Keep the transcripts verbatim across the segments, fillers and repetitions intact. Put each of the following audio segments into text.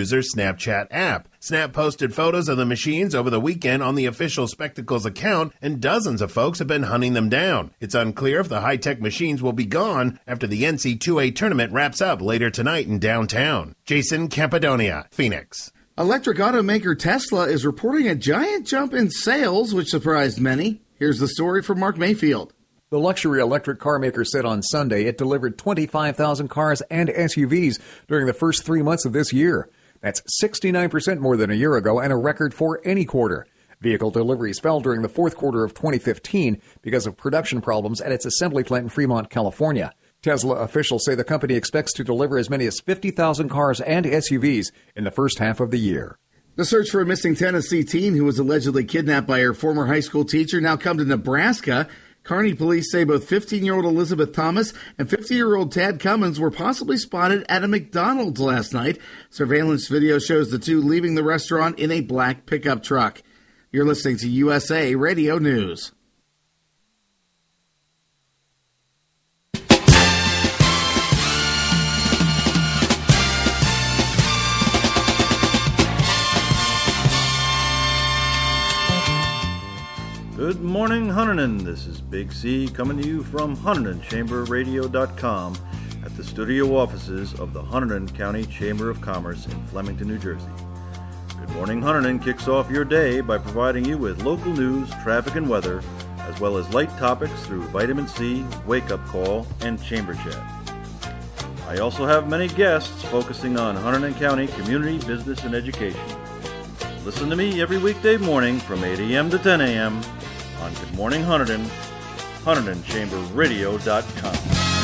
user Snapchat app. Snap posted photos of the machines over the weekend on the official Spectacles account, and dozens of folks have been hunting them down. It's unclear if the high-tech machines will be gone after the N C double A tournament wraps up later tonight in downtown. Jason Campidonia, Phoenix. Electric automaker Tesla is reporting a giant jump in sales, which surprised many. Here's the story from Mark Mayfield. The luxury electric car maker said on Sunday it delivered twenty-five thousand cars and S U Vs during the first three months of this year. That's sixty-nine percent more than a year ago and a record for any quarter. Vehicle deliveries fell during the fourth quarter of twenty fifteen because of production problems at its assembly plant in Fremont, California. Tesla officials say the company expects to deliver as many as fifty thousand cars and S U Vs in the first half of the year. The search for a missing Tennessee teen who was allegedly kidnapped by her former high school teacher now come to Nebraska. Kearney police say both fifteen-year-old Elizabeth Thomas and fifty-year-old Tad Cummins were possibly spotted at a McDonald's last night. Surveillance video shows the two leaving the restaurant in a black pickup truck. You're listening to U S A Radio News. Good morning, Hunterdon. This is Big C coming to you from Hunterdon Chamber Radio dot com at the studio offices of the Hunterdon County Chamber of Commerce in Flemington, New Jersey. Good Morning Hunterdon kicks off your day by providing you with local news, traffic, and weather, as well as light topics through Vitamin C, Wake Up Call, and Chamber Chat. I also have many guests focusing on Hunterdon County community, business, and education. Listen to me every weekday morning from eight a.m. to ten a.m. on Good Morning Hunterdon, Hunterdon Chamber Radio dot com.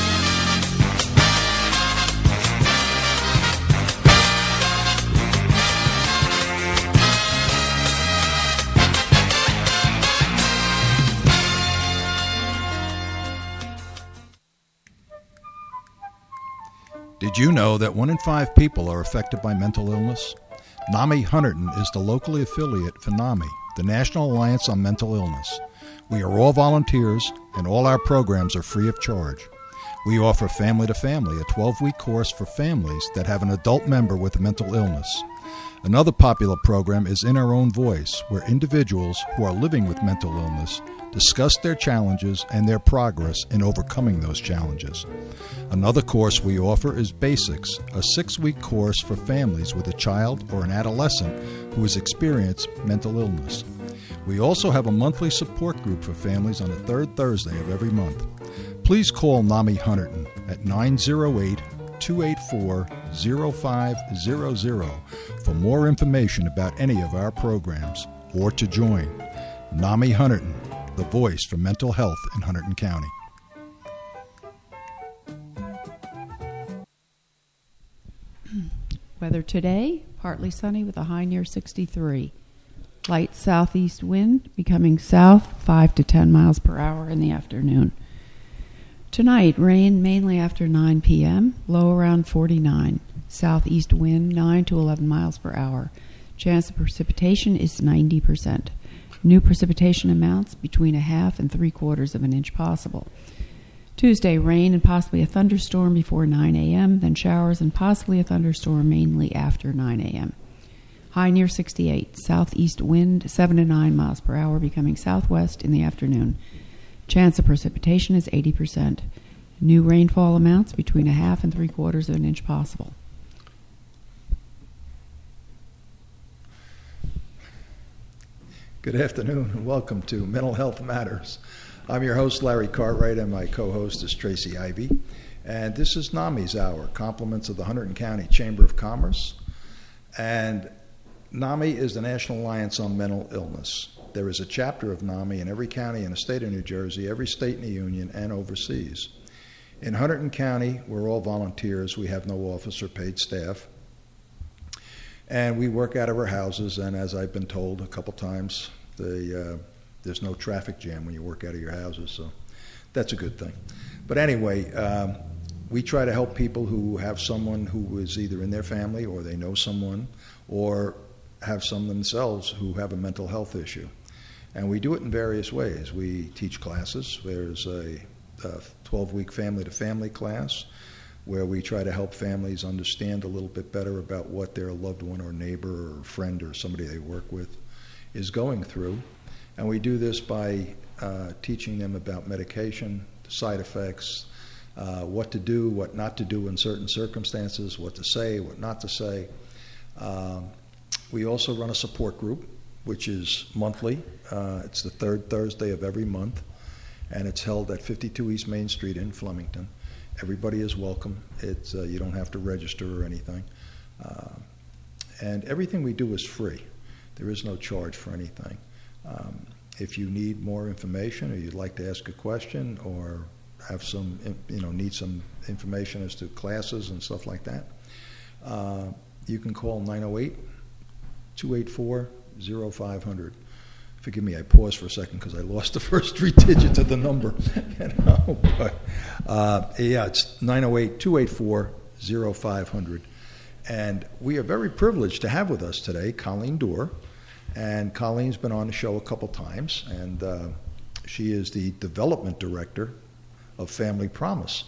Did you know that one in five people are affected by mental illness? NAMI Hunterdon is the locally affiliate for NAMI, the National Alliance on Mental Illness. We are all volunteers, and all our programs are free of charge. We offer Family to Family, a twelve-week course for families that have an adult member with a mental illness. Another popular program is In Our Own Voice, where individuals who are living with mental illness discuss their challenges and their progress in overcoming those challenges. Another course we offer is Basics, a six-week course for families with a child or an adolescent who has experienced mental illness. We also have a monthly support group for families on the third Thursday of every month. Please call NAMI Hunterdon at nine oh eight, two eight four, oh five hundred for more information about any of our programs or to join. NAMI Hunterdon, the voice for mental health in Hunterdon County. Weather today, partly sunny with a high near sixty-three. Light southeast wind becoming south five to ten miles per hour in the afternoon. Tonight, rain mainly after nine p.m., low around forty-nine. Southeast wind nine to eleven miles per hour. Chance of precipitation is ninety percent. New precipitation amounts between a half and three quarters of an inch possible. Tuesday, rain and possibly a thunderstorm before nine a.m., then showers and possibly a thunderstorm mainly after nine a.m. High near sixty-eight. Southeast wind seven to nine miles per hour becoming southwest in the afternoon. Chance of precipitation is eighty percent. New rainfall amounts between a half and three quarters of an inch possible. Good afternoon and welcome to Mental Health Matters. I'm your host, Larry Cartwright, and my co-host is Tracy Ivy. And this is NAMI's Hour, compliments of the Hunterdon County Chamber of Commerce. And NAMI is the National Alliance on Mental Illness. There is a chapter of NAMI in every county in the state of New Jersey, every state in the union, and overseas. In Hunterdon County, we're all volunteers. We have no office or paid staff. And we work out of our houses, and as I've been told a couple times, the, uh, there's no traffic jam when you work out of your houses, so that's a good thing. But anyway, um, we try to help people who have someone who is either in their family or they know someone or have some themselves who have a mental health issue. And we do it in various ways. We teach classes. There's a twelve-week family-to-family class. where we try to help families understand a little bit better about what their loved one or neighbor or friend or somebody they work with is going through. And we do this by uh, teaching them about medication, side effects, uh, what to do, what not to do in certain circumstances, what to say, what not to say. Um, we also run a support group, which is monthly. Uh, it's the third Thursday of every month, and it's held at fifty-two East Main Street in Flemington. Everybody is welcome. It's, uh, you don't have to register or anything. Uh, and everything we do is free. There is no charge for anything. Um, if you need more information, or you'd like to ask a question, or have some, you know, need some information as to classes and stuff like that, uh, you can call nine oh eight, two eight four, oh five hundred. Forgive me, I paused for a second because I lost the first three digits of the number. You know, but uh, yeah, it's nine oh eight, two eight four, oh five hundred. And we are very privileged to have with us today Colleen Dorr. And Colleen's been on the show a couple times, and uh, she is the development director of Family Promise.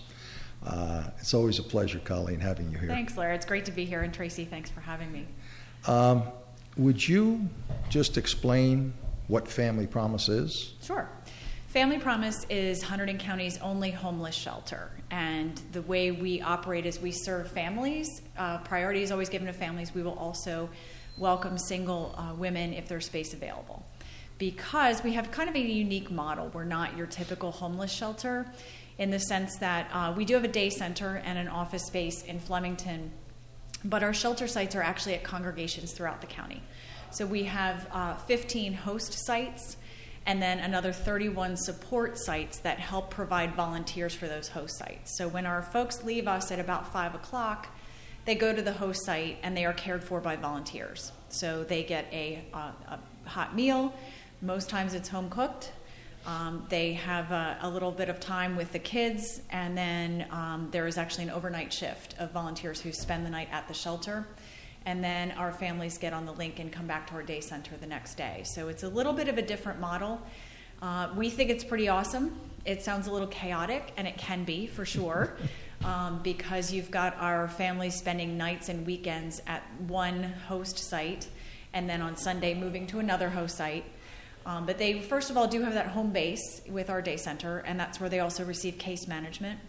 Uh, it's always a pleasure, Colleen, having you here. Thanks, Larry. It's great to be here. And Tracy, thanks for having me. Um, would you just explain what Family Promise is? Sure. Family Promise is Hunterdon County's only homeless shelter. And the way we operate is we serve families. Uh, priority is always given to families. We will also welcome single uh, women if there's space available. Because we have kind of a unique model. We're not your typical homeless shelter in the sense that uh, we do have a day center and an office space in Flemington, but our shelter sites are actually at congregations throughout the county. So we have uh, fifteen host sites and then another thirty-one support sites that help provide volunteers for those host sites. So when our folks leave us at about five o'clock, they go to the host site and they are cared for by volunteers. So they get a, uh, a hot meal. Most times it's home cooked. Um, they have a, a little bit of time with the kids, and then um, there is actually an overnight shift of volunteers who spend the night at the shelter. And then our families get on the link and come back to our day center the next day. So it's a little bit of a different model. Uh, we think it's pretty awesome. It sounds a little chaotic, and it can be for sure, um, because you've got our families spending nights and weekends at one host site, and then on Sunday moving to another host site. Um, but they, first of all, do have that home base with our day center, and that's where they also receive case management.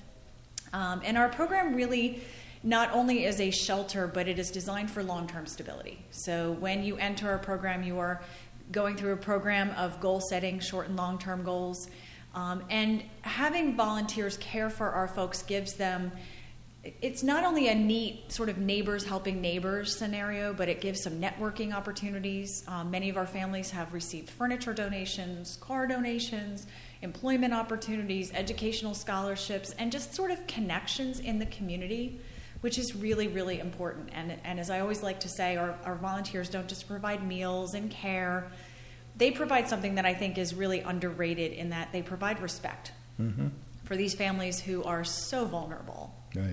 Um, and our program really not only is a shelter, but it is designed for long-term stability. So when you enter our program, you are going through a program of goal setting, short and long-term goals. Um, and having volunteers care for our folks gives them, it's not only a neat sort of neighbors helping neighbors scenario, but it gives some networking opportunities. Um, many of our families have received furniture donations, car donations, employment opportunities, educational scholarships, and just sort of connections in the community, which is really, really important. And, and as I always like to say, our, our volunteers don't just provide meals and care. They provide something that I think is really underrated in that they provide respect mm-hmm. for these families who are so vulnerable. Right.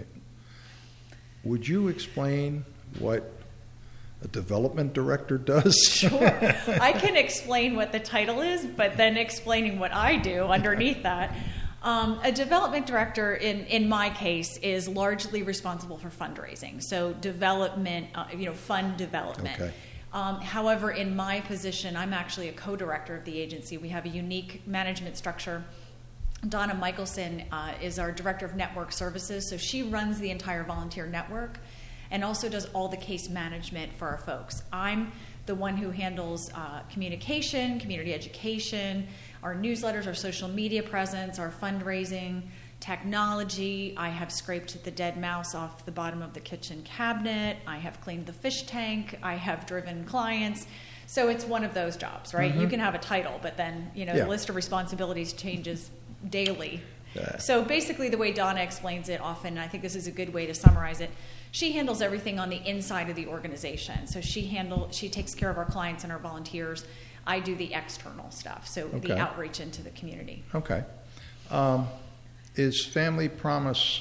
Would you explain what a development director does? Sure. I can explain what the title is, but then explaining what I do underneath that. Um, a development director, in, in my case, is largely responsible for fundraising. So development, uh, you know, fund development. Okay. Um, however, in my position, I'm actually a co-director of the agency. We have a unique management structure. Donna Michelson uh, is our director of network services, so she runs the entire volunteer network and also does all the case management for our folks. I'm the one who handles uh, communication, community education, our newsletters, our social media presence, our fundraising, technology. I have scraped the dead mouse off the bottom of the kitchen cabinet. I have cleaned the fish tank. I have driven clients. So it's one of those jobs, right? Mm-hmm. You can have a title, but then, you know, yeah. the list of responsibilities changes daily. Yeah. So basically the way Donna explains it often, I think this is a good way to summarize it, she handles everything on the inside of the organization. So she handle, she takes care of our clients and our volunteers. I do the external stuff, so okay. the outreach into the community. Okay. Um, is Family Promise,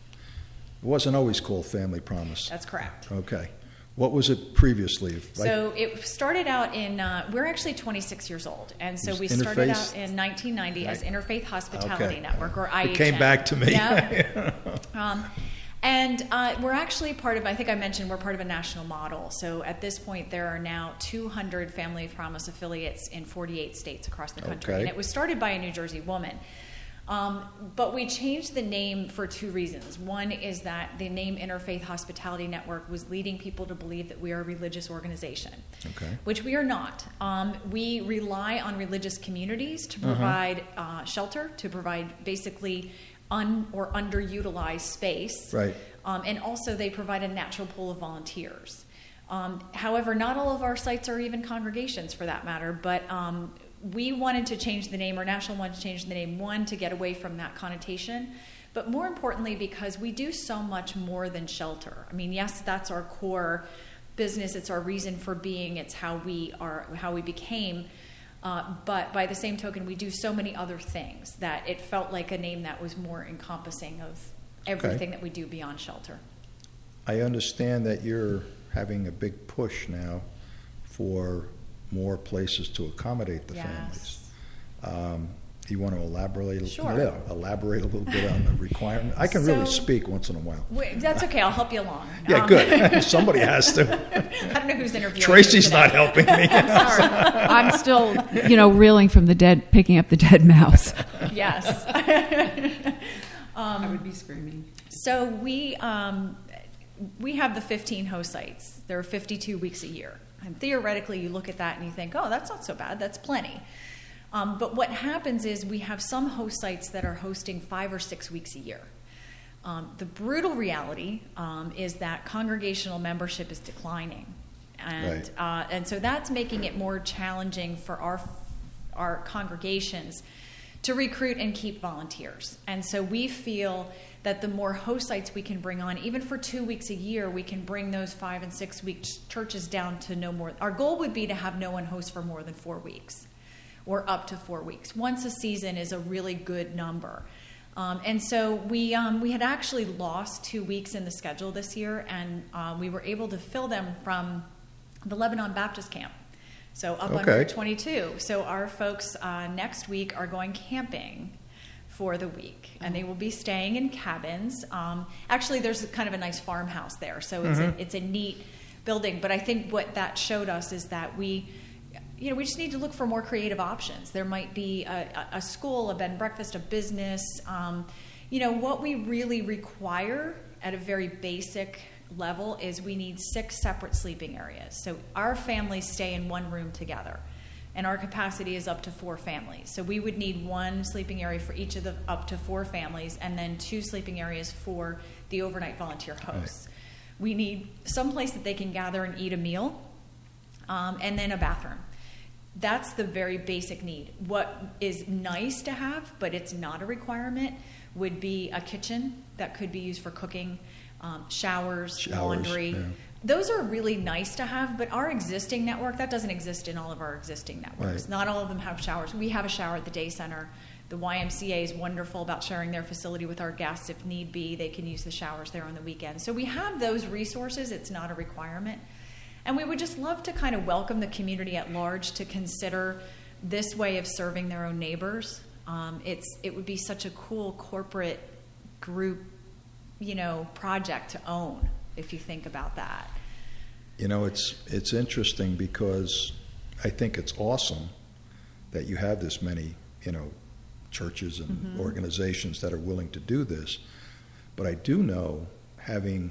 it wasn't always called Family Promise. That's correct. Okay. What was it previously? So I, it started out in, uh, we're actually twenty-six years old. And so we started out in nineteen ninety right. as Interfaith Hospitality okay. Network, or I H N. It came back to me. Yeah. um, And uh, we're actually part of, I think I mentioned, we're part of a national model. So at this point, there are now two hundred Family Promise affiliates in forty-eight states across the country. Okay. And it was started by a New Jersey woman. Um, but we changed the name for two reasons. One is that the name Interfaith Hospitality Network was leading people to believe that we are a religious organization, Okay. which we are not. Um, we rely on religious communities to provide uh, shelter, to provide basically un or underutilized space. Right. Um, and also they provide a natural pool of volunteers. Um, however, not all of our sites are even congregations for that matter, but um, we wanted to change the name, or National wanted to change the name, one, to get away from that connotation, but more importantly because we do so much more than shelter. I mean, yes, that's our core business, it's our reason for being, it's how we are, how we became, uh, but by the same token, we do so many other things that it felt like a name that was more encompassing of everything that we do beyond shelter. I understand that you're having a big push now for more places to accommodate the Yes. families. Um, you want to elaborate, Sure. yeah, elaborate a little bit on the requirement? I can really So- speak once in a while. Wait, that's okay, I'll help you along. Yeah, Um, good. Somebody has to. I don't know who's interviewing Tracy's you today. not helping me. Sorry. I'm still, you know, reeling from the dead, picking up the dead mouse. Yes. I would be screaming. So we um, we have the fifteen host sites. There are fifty-two weeks a year. And theoretically, you look at that and you think, oh, that's not so bad. That's plenty. Um, but what happens is we have some host sites that are hosting five or six weeks a year. Um, the brutal reality um, is that congregational membership is declining. And, uh, and so that's making it more challenging for our, our congregations to recruit and keep volunteers. And so we feel that the more host sites we can bring on, even for two weeks a year, we can bring those five and six week churches down to no more. Our goal would be to have no one host for more than four weeks or up to four weeks. Once a season is a really good number. Um, and so we um, we had actually lost two weeks in the schedule this year, and uh, we were able to fill them from the Lebanon Baptist Camp. So up on Okay. Route twenty-two. So our folks uh, next week are going camping for the week, and they will be staying in cabins. Um, actually, there's kind of a nice farmhouse there, so it's a, it's a neat building. But I think what that showed us is that we, you know, we just need to look for more creative options. There might be a, a school, a bed and breakfast, a business. Um, you know, what we really require at a very basic level is we need six separate sleeping areas. So our families stay in one room together, and our capacity is up to four families. So we would need one sleeping area for each of the up to four families, and then two sleeping areas for the overnight volunteer hosts. Right. We need some place that they can gather and eat a meal, um, and then a bathroom. That's the very basic need. What is nice to have, but it's not a requirement, would be a kitchen that could be used for cooking, um, showers, Showers, laundry. yeah. Those are really nice to have, but our existing network, that doesn't exist in all of our existing networks. Right. Not all of them have showers. We have a shower at the day center. The Y M C A is wonderful about sharing their facility with our guests. If need be, they can use the showers there on the weekend. So we have those resources. It's not a requirement. And we would just love to kind of welcome the community at large to consider this way of serving their own neighbors. Um, it's it would be such a cool corporate group, you know, project to own if you think about that. You know, it's it's interesting because I think it's awesome that you have this many, you know, churches and mm-hmm. organizations that are willing to do this. But I do know, having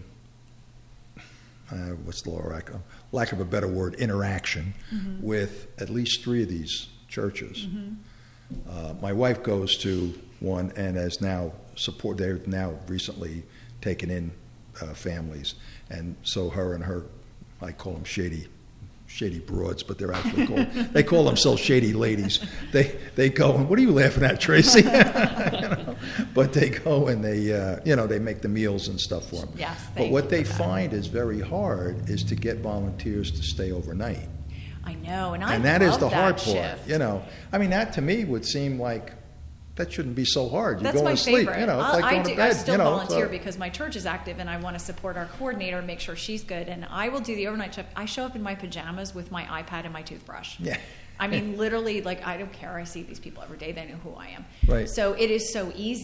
uh, what's the lack of, lack of a better word, interaction mm-hmm. with at least three of these churches. Mm-hmm. Uh, my wife goes to one and has now support. They've now recently taken in uh, families, and so her and her, I call them shady, shady broads, but they're actually called. They call themselves shady ladies. They they go and what are you laughing at, Tracy? You know? But they go and they uh, you know they make the meals and stuff for them. Yes. But what they find is very hard is to get volunteers to stay overnight. I know, and I and that love is the that hard shift. part. You know, I mean, that to me would seem like that shouldn't be so hard. You That's go my to sleep. favorite. You know, it's I'll- like I, going do, to bed. I still you know, volunteer so- because my church is active, and I want to support our coordinator and make sure she's good. And I will do the overnight shift. I show up in my pajamas with my iPad and my toothbrush. Yeah. I mean, literally, like I don't care. I see these people every day. They know who I am. Right. So it is so easy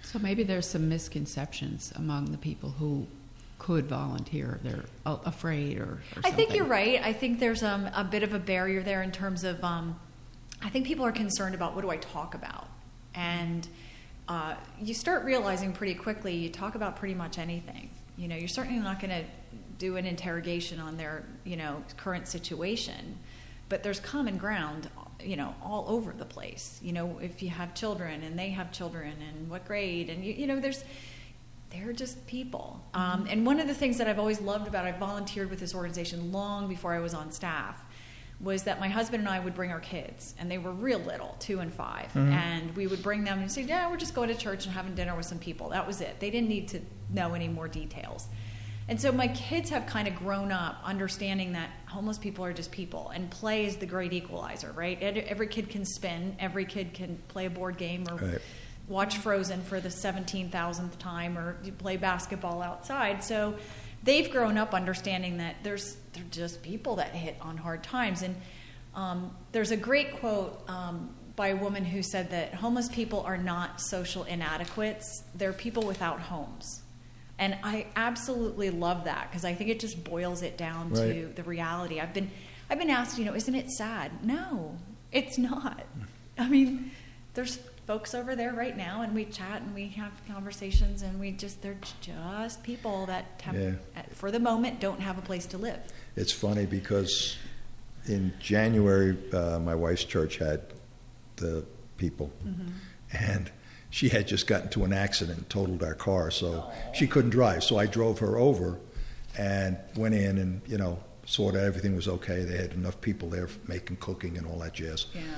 So maybe there's some misconceptions among the people who could volunteer. They're uh, afraid or, or something. I think you're right. I think there's um, a bit of a barrier there in terms of, um, I think people are concerned about what do I talk about? And uh, you start realizing pretty quickly you talk about pretty much anything. You know, you're certainly not going to do an interrogation on their, you know, current situation, but there's common ground, you know, all over the place. You know, if you have children and they have children and what grade, and you, you know, there's, they're just people. Mm-hmm. Um, and one of the things that I've always loved about, I volunteered with this organization long before I was on staff, was that my husband and I would bring our kids, and they were real little, two and five, mm-hmm. and we would bring them and say, yeah, we're just going to church and having dinner with some people. That was it. They didn't need to know any more details. And so my kids have kind of grown up understanding that homeless people are just people, and play is the great equalizer, right? Every kid can spin, every kid can play a board game or right. watch Frozen for the seventeen thousandth time, or play basketball outside. So they've grown up understanding that there's they're just people that hit on hard times. And um, there's a great quote um, by a woman who said that homeless people are not social inadequates, they're people without homes. And I absolutely love that, because I think it just boils it down right. to the reality. I've been I've been asked, you know, isn't it sad? No, it's not. I mean, there's folks over there right now, and we chat and we have conversations, and we just, they're just people that have, yeah. for the moment, don't have a place to live. It's funny because in January, uh, my wife's church had the people, mm-hmm. and she had just gotten into an accident and totaled our car, so oh. she couldn't drive. So I drove her over and went in and, you know, saw that everything was okay. They had enough people there making cooking and all that jazz. Yeah.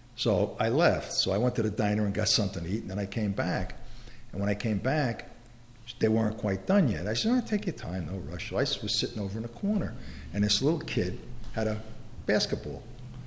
So I left. So I went to the diner and got something to eat, and then I came back. And when I came back, they weren't quite done yet. I said, oh, take your time, no rush. So I was sitting over in a corner, and this little kid had a basketball.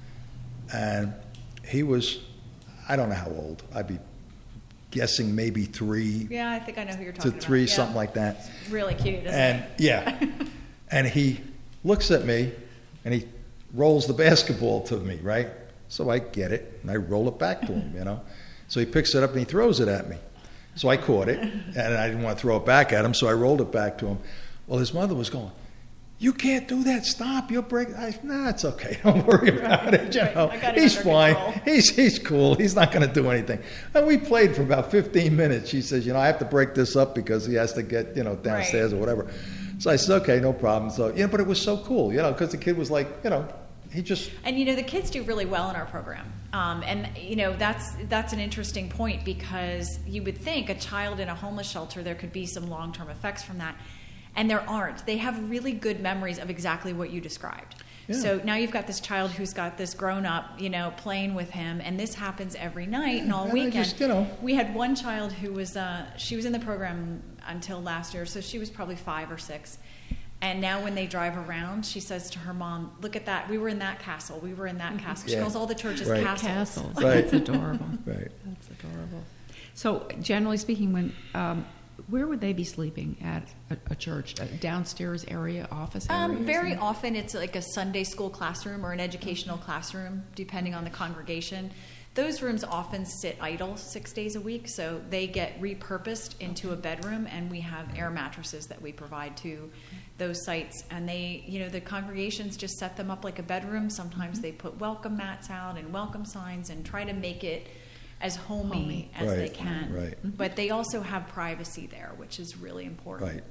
And he was, I don't know how old. I'd be guessing maybe three. Yeah, I think I know who you're talking to three, about. Yeah. something like that. It's really cute, isn't and, it? Yeah. And he looks at me, and he rolls the basketball to me, right? So I get it, and I roll it back to him, you know. So he picks it up, and he throws it at me. So I caught it, and I didn't want to throw it back at him, so I rolled it back to him. Well, his mother was going, you can't do that. Stop. You'll break. I, nah, it's okay. Don't worry about right, it. You right. know, I got it he's under fine. control. He's he's cool. He's not going to do anything. And we played for about fifteen minutes. She says, you know, I have to break this up because he has to get, you know, downstairs right. or whatever. So I said, okay, no problem. So, you know, but it was so cool, you know, because the kid was like, you know, he just... And, you know, the kids do really well in our program. Um, and, you know, that's that's an interesting point, because you would think a child in a homeless shelter, there could be some long-term effects from that. And there aren't. They have really good memories of exactly what you described. Yeah. So now you've got this child who's got this grown-up, you know, playing with him, and this happens every night yeah, and all and weekend. Just, you know. We had one child who was, uh, she was in the program until last year, so she was probably five or six. And now when they drive around, she says to her mom, look at that. We were in that castle. We were in that castle. She yeah. calls all the churches right. castles. Castles. Right. That's adorable. Right. That's adorable. So generally speaking, when um, where would they be sleeping at a, a church? A downstairs area, office area? Um, very often it's like a Sunday school classroom or an educational classroom, depending on the congregation. Those rooms often sit idle six days a week, so they get repurposed into a bedroom, and we have air mattresses that we provide to those sites. And they, you know, the congregations just set them up like a bedroom. Sometimes mm-hmm. they put welcome mats out and welcome signs and try to make it as homey, homey. as right. they can. Right. But they also have privacy there, which is really important. Right.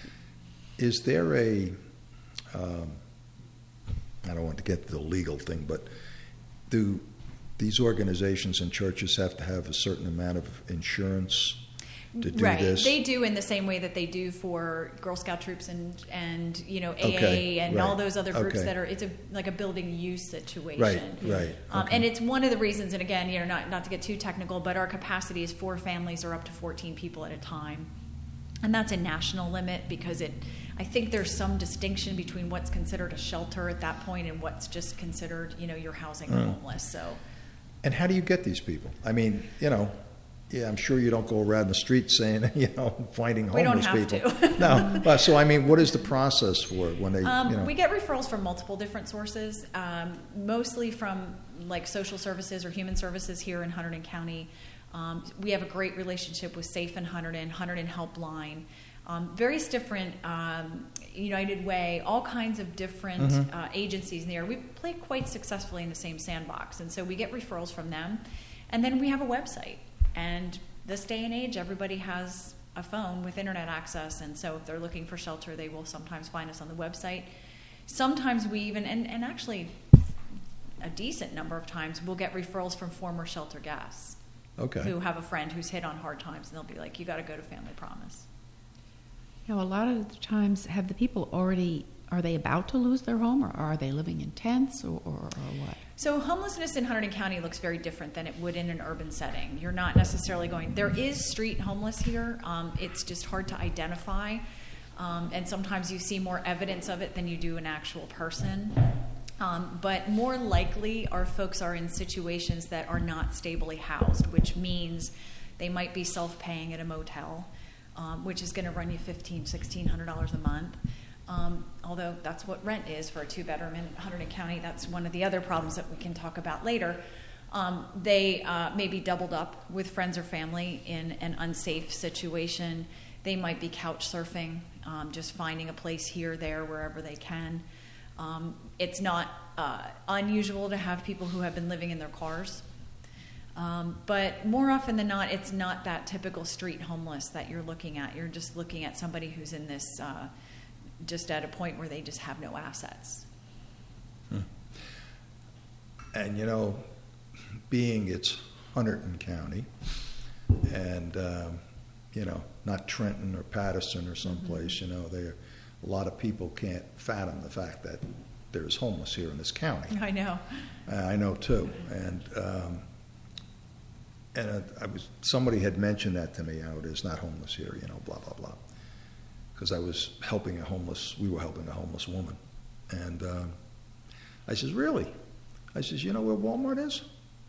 Is there a, um, I don't want to get to the legal thing, but do these organizations and churches have to have a certain amount of insurance to do right. this? They do in the same way that they do for Girl Scout troops and, and you know, A A okay. and right. all those other groups okay. that are, it's a like a building use situation. Right, right. Um, okay. And it's one of the reasons, and again, you know, not, not to get too technical, but our capacity is four families or up to fourteen people at a time. And that's a national limit, because it, I think there's some distinction between what's considered a shelter at that point and what's just considered, you know, you're housing the mm. homeless. So. And how do you get these people? I mean, you know, yeah, I'm sure you don't go around the street saying, you know, finding homeless we don't people. have to. No, but so I mean, what is the process for it when they? Um, you know? We get referrals from multiple different sources, um, mostly from like social services or human services here in Hunterdon County. Um, we have a great relationship with Safe and Hunterdon, Hunterdon Helpline, um, various different, um, United Way, all kinds of different Mhm. uh, agencies in the area. We play quite successfully in the same sandbox, and so we get referrals from them. And then we have a website, and this day and age, everybody has a phone with internet access, and so if they're looking for shelter, they will sometimes find us on the website. Sometimes we even, and, and actually a decent number of times, we'll get referrals from former shelter guests Okay. who have a friend who's hit on hard times, and they'll be like, you got to go to Family Promise. Now, a lot of the times, have the people already, are they about to lose their home, or are they living in tents, or, or, or what? So homelessness in Hunterdon County looks very different than it would in an urban setting. You're not necessarily going, there is street homeless here. Um, it's just hard to identify. Um, and sometimes you see more evidence of it than you do an actual person. Um, but more likely, our folks are in situations that are not stably housed, which means they might be self-paying at a motel, um, which is going to run you fifteen hundred dollars, sixteen hundred dollars a month. Um, although that's what rent is for a two-bedroom in Hunterdon County. That's one of the other problems that we can talk about later. Um, they uh, may be doubled up with friends or family in an unsafe situation. They might be couch surfing, um, just finding a place here, there, wherever they can. Um, it's not uh, unusual to have people who have been living in their cars. Um, but more often than not, it's not that typical street homeless that you're looking at. You're just looking at somebody who's in this... Uh, just at a point where they just have no assets. Hmm. And, you know, being it's Hunterdon County and, um, you know, not Trenton or Patterson or someplace, mm-hmm. you know, they, a lot of people can't fathom the fact that there's homeless here in this county. I know. Uh, I know, too. And, um, and uh, I was, somebody had mentioned that to me, how it is not homeless here, you know, blah, blah, blah. Because I was helping a homeless, we were helping a homeless woman. And um, I says, really? I says, you know where Walmart is?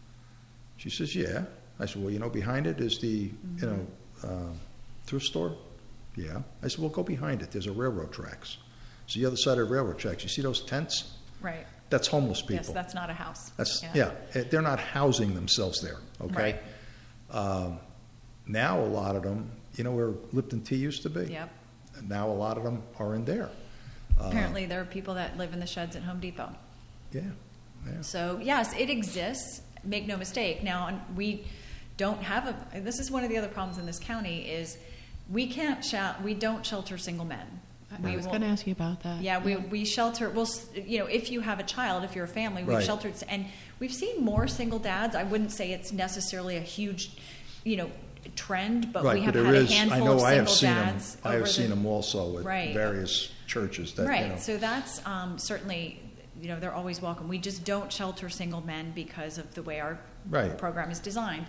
She says, yeah. I said, well, you know, behind it is the, mm-hmm. you know, uh, thrift store? Yeah. I said, well, go behind it. There's a railroad tracks. So the other side of the railroad tracks, you see those tents? Right. That's homeless people. Yes, that's not a house. That's yeah. yeah. They're not housing themselves there, okay? Right. Um, now a lot of them, you know where Lipton Tea used to be? Yep. Now a lot of them are in there. Apparently, uh, there are people that live in the sheds at Home Depot. Yeah, yeah. So yes, it exists. Make no mistake. Now we don't have a. This is one of the other problems in this county is we can't shel- we don't shelter single men. I was going to ask you about that. Yeah, we we shelter. Well, you know, if you have a child, if you're a family, we've right. sheltered, and we've seen more single dads. I wouldn't say it's necessarily a huge, you know, trend, but right, we have but had is, a handful I know of I have single seen dads. Them, I have the, seen them also at right. various churches. That, right. You know. So that's um, certainly, you know, they're always welcome. We just don't shelter single men because of the way our right. program is designed.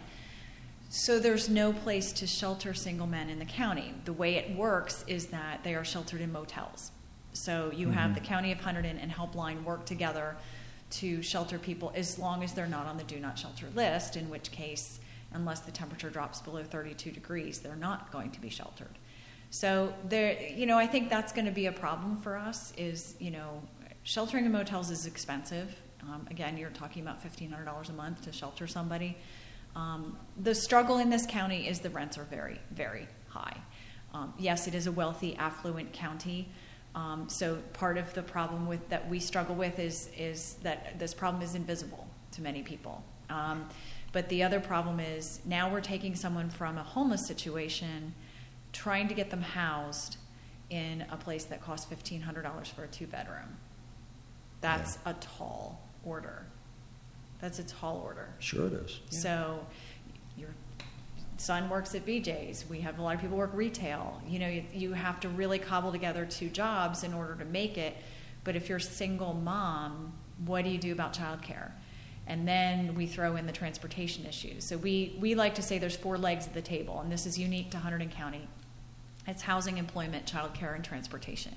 So there's no place to shelter single men in the county. The way it works is that they are sheltered in motels. So you mm-hmm. have the County of Hunterdon and Helpline work together to shelter people as long as they're not on the do not shelter list, in which case, unless the temperature drops below thirty-two degrees, they're not going to be sheltered. So there, you know, I think that's going to be a problem for us is, you know, sheltering in motels is expensive. Um, again, you're talking about fifteen hundred dollars a month to shelter somebody. Um, the struggle in this county is the rents are very, very high. Um, yes, it is a wealthy, affluent county. Um, so part of the problem with that we struggle with is is that this problem is invisible to many people. Um, but the other problem is now we're taking someone from a homeless situation, trying to get them housed in a place that costs fifteen hundred dollars for a two-bedroom. That's yeah. a tall order. That's a tall order. Sure it is. Yeah. So your son works at B J's. We have a lot of people work retail. You know, you, you have to really cobble together two jobs in order to make it. But if you're a single mom, what do you do about childcare? And then we throw in the transportation issues. So we, we like to say there's four legs at the table, and this is unique to Hunterdon County. It's housing, employment, childcare, and transportation.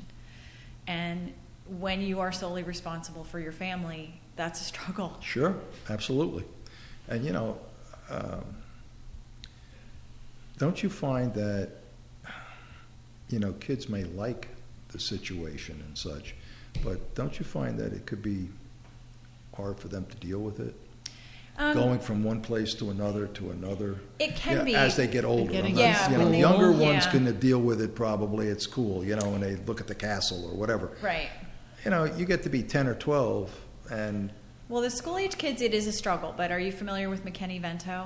And when you are solely responsible for your family, that's a struggle. Sure, absolutely. And, you know, um, don't you find that, you know, kids may like the situation and such, but don't you find that it could be hard for them to deal with it? Um, going from one place to another to another. It can Yeah, be. as they get older. Getting- I'm not- Yeah, you when know, they- younger yeah. ones can deal with it probably at school, you know, when they look at the castle or whatever. Right. You know, you get to be ten or twelve, and Well, the school-age kids, it is a struggle, but are you familiar with McKinney-Vento?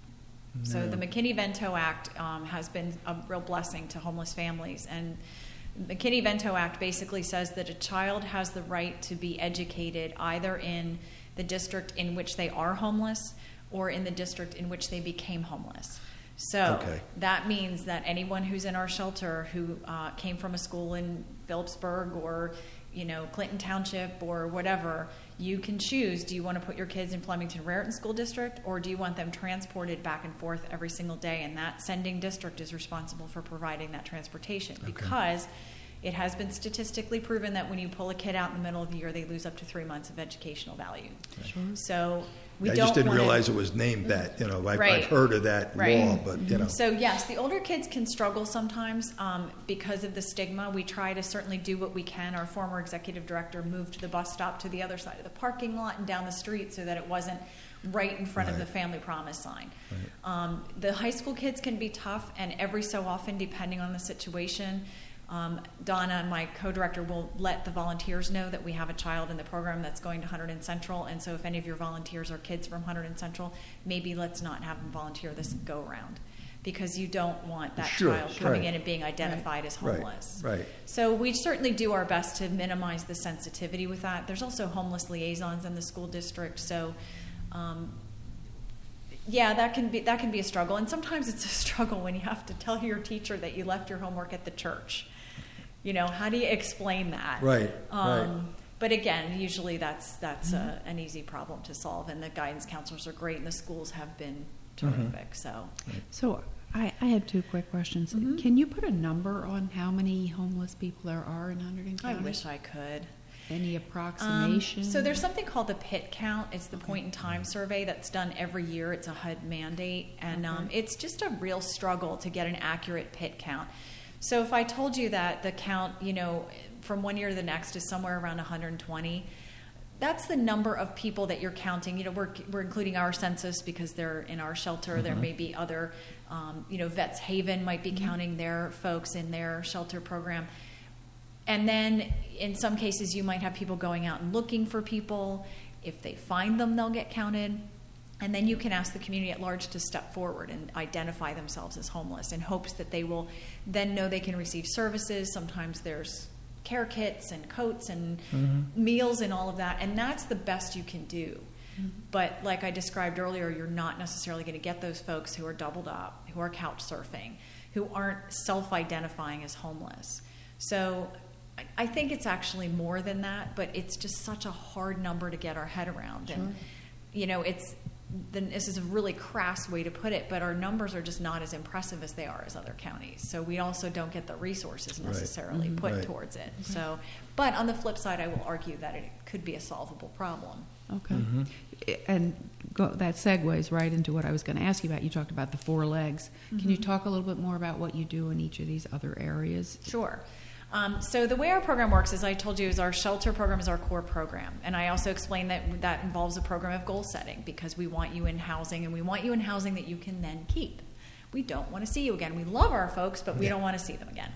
So the McKinney-Vento Act um, has been a real blessing to homeless families, and the McKinney-Vento Act basically says that a child has the right to be educated either in the district in which they are homeless or in the district in which they became homeless. So Okay. that means that anyone who's in our shelter who uh, came from a school in Phillipsburg or, you know, Clinton Township or whatever, you can choose, do you want to put your kids in Flemington Raritan School District, or do you want them transported back and forth every single day? And that sending district is responsible for providing that transportation, because it has been statistically proven that when you pull a kid out in the middle of the year, they lose up to three months of educational value. Sure. So we I don't just didn't wanna, realize it was named that. You know, I've, Right. I've heard of that Right. law, but you know. So yes, the older kids can struggle sometimes um, because of the stigma. We try to certainly do what we can. Our former executive director moved the bus stop to the other side of the parking lot and down the street so that it wasn't right in front Right. of the Family Promise sign. Um, the high school kids can be tough, and every so often, depending on the situation, um, Donna, my co-director, will let the volunteers know that we have a child in the program that's going to Hunterdon Central, and so if any of your volunteers are kids from Hunterdon Central, maybe let's not have them volunteer this go-around, because you don't want that Sure, child coming right. in and being identified as Right, homeless. right. So we certainly do our best to minimize the sensitivity with that. There's also homeless liaisons in the school district, so um, yeah, that can be that can be a struggle, and sometimes it's a struggle when you have to tell your teacher that you left your homework at the church. You know, how do you explain that? Right, Um, right. But again, usually that's that's a, an easy problem to solve, and the guidance counselors are great, and the schools have been terrific. So, So I, I had two quick questions. Mm-hmm. Can you put a number on how many homeless people there are in Hunterdon I County? wish I could. Any Um, approximation? so there's something called the P I T count. It's the point in time survey that's done every year. It's a H U D mandate, and um, it's just a real struggle to get an accurate P I T count. So if I told you that the count, you know, from one year to the next is somewhere around one hundred twenty, that's the number of people that you're counting. You know, we're we're including our census because they're in our shelter. Mm-hmm. There may be other, um, you know, Vets Haven might be counting their folks in their shelter program. And then in some cases, you might have people going out and looking for people. If they find them, they'll get counted. And then you can ask the community at large to step forward and identify themselves as homeless in hopes that they will then know they can receive services. Sometimes there's care kits and coats and Mm-hmm. meals and all of that. And that's the best you can do. But like I described earlier, you're not necessarily going to get those folks who are doubled up, who are couch surfing, who aren't self-identifying as homeless. So I- I think it's actually more than that, but it's just such a hard number to get our head around. And, you know, it's, then this is a really crass way to put it, but our numbers are just not as impressive as they are as other counties. So we also don't get the resources Right. necessarily put Right. towards it. So, but on the flip side, I will argue that it could be a solvable problem. Okay. Mm-hmm. And go, that segues right into what I was going to ask you about. You talked about the four legs. Can you talk a little bit more about what you do in each of these other areas? Sure. Um, so the way our program works, as I told you, is our shelter program is our core program. And I also explained that that involves a program of goal setting, because we want you in housing, and we want you in housing that you can then keep. We don't want to see you again. We love our folks, but we don't want to see them again.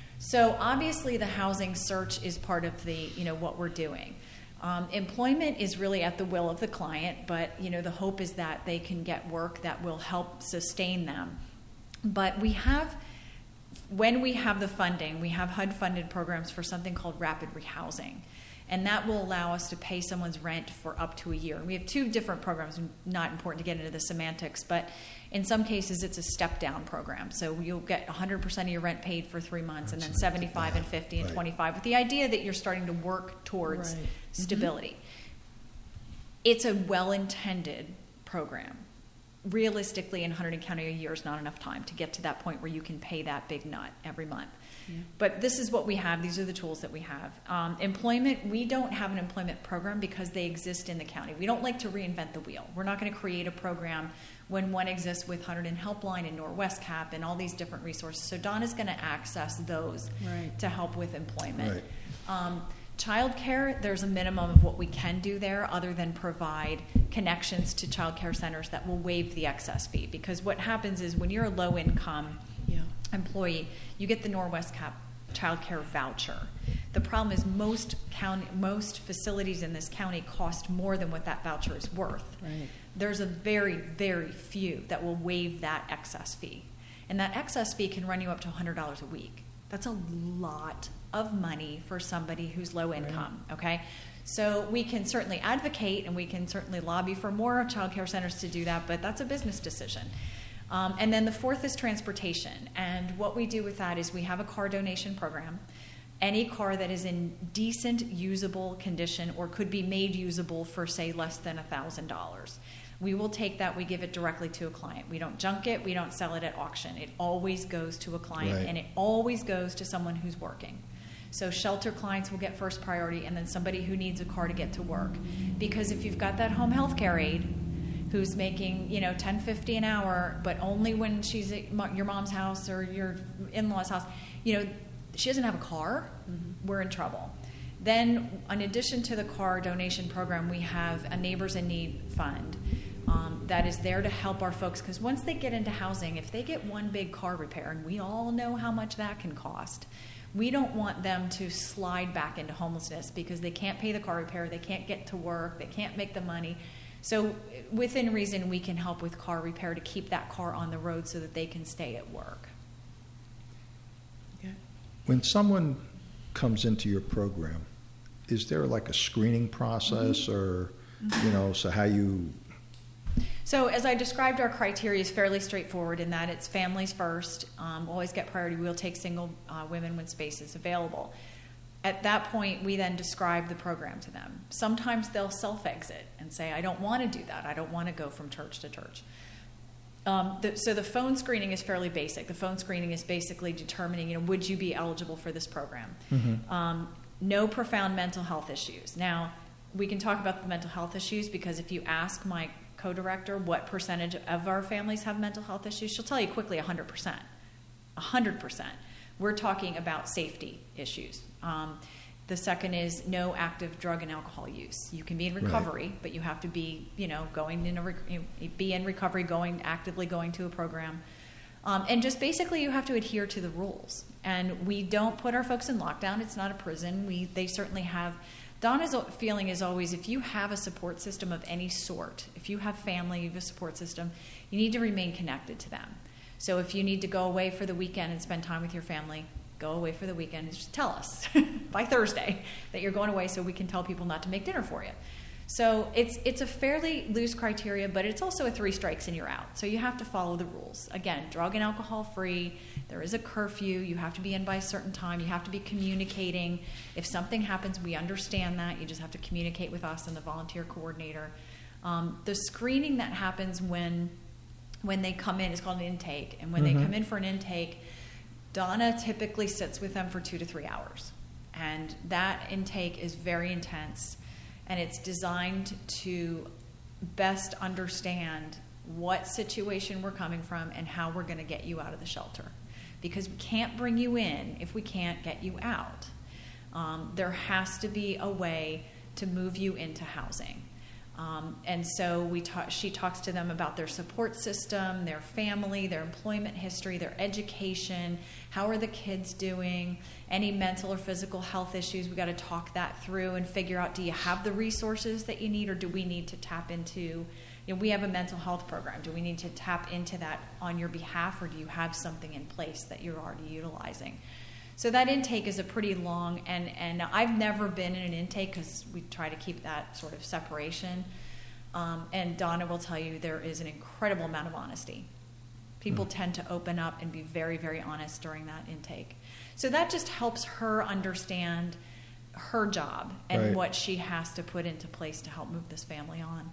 So obviously the housing search is part of the, you know, what we're doing. Um, employment is really at the will of the client, but, you know, the hope is that they can get work that will help sustain them. But we have... When we have the funding, we have H U D-funded programs for something called rapid rehousing. And that will allow us to pay someone's rent for up to a year. And we have two different programs, not important to get into the semantics, but in some cases it's a step-down program. So you'll get one hundred percent of your rent paid for three months, and then seventy-five and fifty and Right. twenty-five, with the idea that you're starting to work towards Right. stability. It's a well-intended program. Realistically, in Hunterdon County, a year is not enough time to get to that point where you can pay that big nut every month. Yeah. But this is what we have. These are the tools that we have. Um, employment, we don't have an employment program because they exist in the county. We don't like to reinvent the wheel. We're not going to create a program when one exists with Hunterdon Helpline and Norwest Cap and all these different resources. So Donna's going to access those Right. to help with employment. Right. Um, Childcare, there's a minimum of what we can do there other than provide connections to childcare centers that will waive the excess fee. Because what happens is when you're a low-income Yeah. employee, you get the Norwest Cap childcare voucher. The problem is most county, most facilities in this county cost more than what that voucher is worth. Right. There's a very, very few that will waive that excess fee. And that excess fee can run you up to one hundred dollars a week. That's a lot of money for somebody who's low income, right. Okay? So we can certainly advocate and we can certainly lobby for more child care centers to do that, but that's a business decision. Um, and then the fourth is transportation. And what we do with that is we have a car donation program. Any car that is in decent, usable condition or could be made usable for, say, less than one thousand dollars. We will take that, we give it directly to a client. We don't junk it, we don't sell it at auction. It always goes to a client, Right. and it always goes to someone who's working. So shelter clients will get first priority, and then somebody who needs a car to get to work. Because if you've got that home health care aide who's making, you know, ten fifty an hour, but only when she's at your mom's house or your in-law's house, you know, she doesn't have a car, mm-hmm. we're in trouble. Then, in addition to the car donation program, we have a Neighbors in Need fund um, that is there to help our folks. Because once they get into housing, if they get one big car repair, and we all know how much that can cost, we don't want them to slide back into homelessness because they can't pay the car repair, they can't get to work, they can't make the money. So within reason, we can help with car repair to keep that car on the road so that they can stay at work. When someone comes into your program, is there like a screening process mm-hmm. or, you know, so how you... So as I described, our criteria is fairly straightforward in that it's families first, um, always get priority. We'll take single uh, women when space is available. At that point, we then describe the program to them. Sometimes they'll self-exit and say, I don't want to do that. I don't want to go from church to church. Um, the, so the phone screening is fairly basic. The phone screening is basically determining, you know, would you be eligible for this program? Mm-hmm. Um, no profound mental health issues. Now, we can talk about the mental health issues because if you ask my co-director what percentage of our families have mental health issues, she'll tell you quickly one hundred percent. one hundred percent. We're talking about safety issues. Um, the second is no active drug and alcohol use. You can be in recovery, right. but you have to be, you know, going in a rec- you know, be in recovery, going actively going to a program, um, and just basically you have to adhere to the rules. And we don't put our folks in lockdown. It's not a prison. We they certainly have. Donna's feeling is always if you have a support system of any sort, if you have family, you have a support system, you need to remain connected to them. So if you need to go away for the weekend and spend time with your family, go away for the weekend and just tell us by Thursday that you're going away so we can tell people not to make dinner for you. So it's it's a fairly loose criteria, but it's also a three strikes and you're out. So you have to follow the rules. Again, drug and alcohol free. There is a curfew. You have to be in by a certain time. You have to be communicating. If something happens, we understand that. You just have to communicate with us and the volunteer coordinator. Um, the screening that happens when when they come in is called an intake. And when mm-hmm. they come in for an intake, Donna typically sits with them for two to three hours. And that intake is very intense. And it's designed to best understand what situation we're coming from and how we're going to get you out of the shelter. Because we can't bring you in if we can't get you out. Um, there has to be a way to move you into housing. Um, and so we ta- she talks to them about their support system, their family, their employment history, their education, how are the kids doing, any mental or physical health issues. We've got to talk that through and figure out, do you have the resources that you need or do we need to tap into, you know, we have a mental health program. Do we need to tap into that on your behalf or do you have something in place that you're already utilizing? So that intake is a pretty long, and, and I've never been in an intake because we try to keep that sort of separation. Um, and Donna will tell you there is an incredible amount of honesty. People mm. tend to open up and be very, very honest during that intake. So that just helps her understand her job and right. what she has to put into place to help move this family on.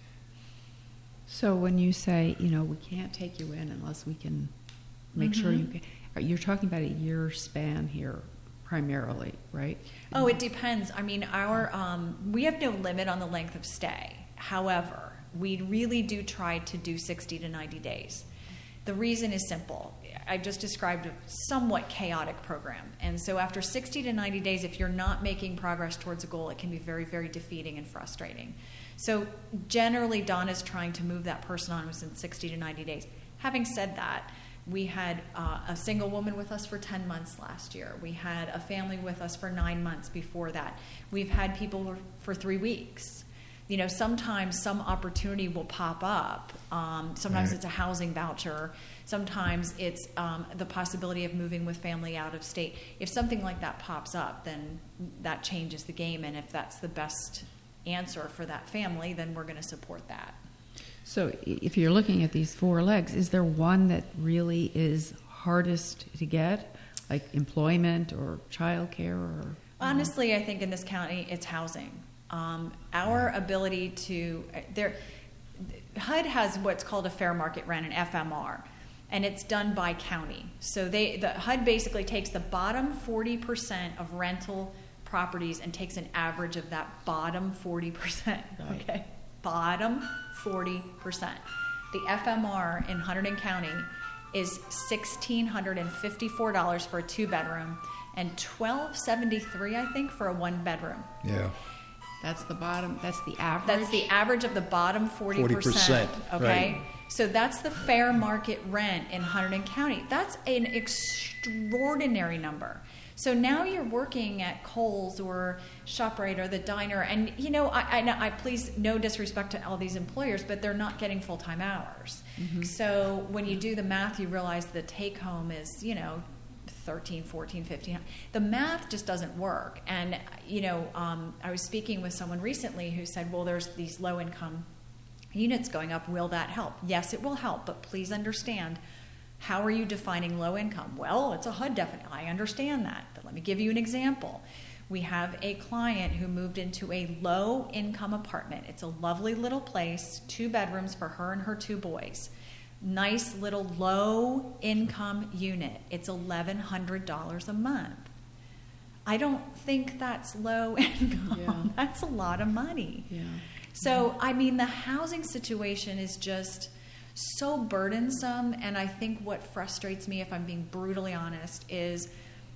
So when you say, you know, we can't take you in unless we can make mm-hmm. sure you can... You're talking about a year span here, primarily, right? Oh, it depends. I mean, our um, we have no limit on the length of stay. However, we really do try to do sixty to ninety days. The reason is simple. I just described a somewhat chaotic program. And so after sixty to ninety days, if you're not making progress towards a goal, it can be very, very defeating and frustrating. So generally, Donna's trying to move that person on within sixty to ninety days. Having said that, we had uh, a single woman with us for ten months last year. We had a family with us for nine months before that. We've had people for three weeks. You know, sometimes some opportunity will pop up. Um, sometimes Right. it's a housing voucher. Sometimes it's um, the possibility of moving with family out of state. If something like that pops up, then that changes the game. And if that's the best answer for that family, then we're going to support that. So if you're looking at these four legs, is there one that really is hardest to get, like employment or childcare? Or Honestly, I think in this county, it's housing. Um, our ability to there, H U D has what's called a fair market rent, an F M R, and it's done by county. So they the H U D basically takes the bottom forty percent of rental properties and takes an average of that bottom forty percent. Right. Okay, bottom forty percent. The F M R in Hunterdon County is one thousand six hundred fifty-four dollars for a two bedroom and twelve seventy-three, I think, for a one bedroom. Yeah. that's the bottom, that's the average? That's the average of the bottom forty percent. forty percent, Okay? right. So that's the fair market rent in Hunterdon County. That's an extraordinary number. So now you're working at Kohl's or ShopRite or the diner, and you know, I, I, I please no disrespect to all these employers, but they're not getting full-time hours. Mm-hmm. So when you do the math, you realize the take-home is, you know, thirteen, fourteen, fifteen. The math just doesn't work. And, you know, um, I was speaking with someone recently who said, well, there's these low-income units going up. Will that help? Yes, it will help, but please understand, how are you defining low income? Well, it's a H U D definition. I understand that, but let me give you an example. We have a client who moved into a low-income apartment. It's a lovely little place, two bedrooms for her and her two boys. Nice little low-income unit. It's eleven hundred dollars a month. I don't think that's low income. Yeah. That's a lot of money. Yeah. So, I mean, the housing situation is just so burdensome, and I think what frustrates me, if I'm being brutally honest, is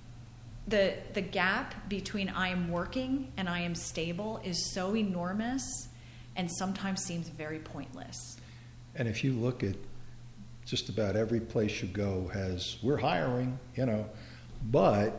the the gap between I am working and I am stable is so enormous and sometimes seems very pointless. And if you look at just about every place you go has, we're hiring, you know, but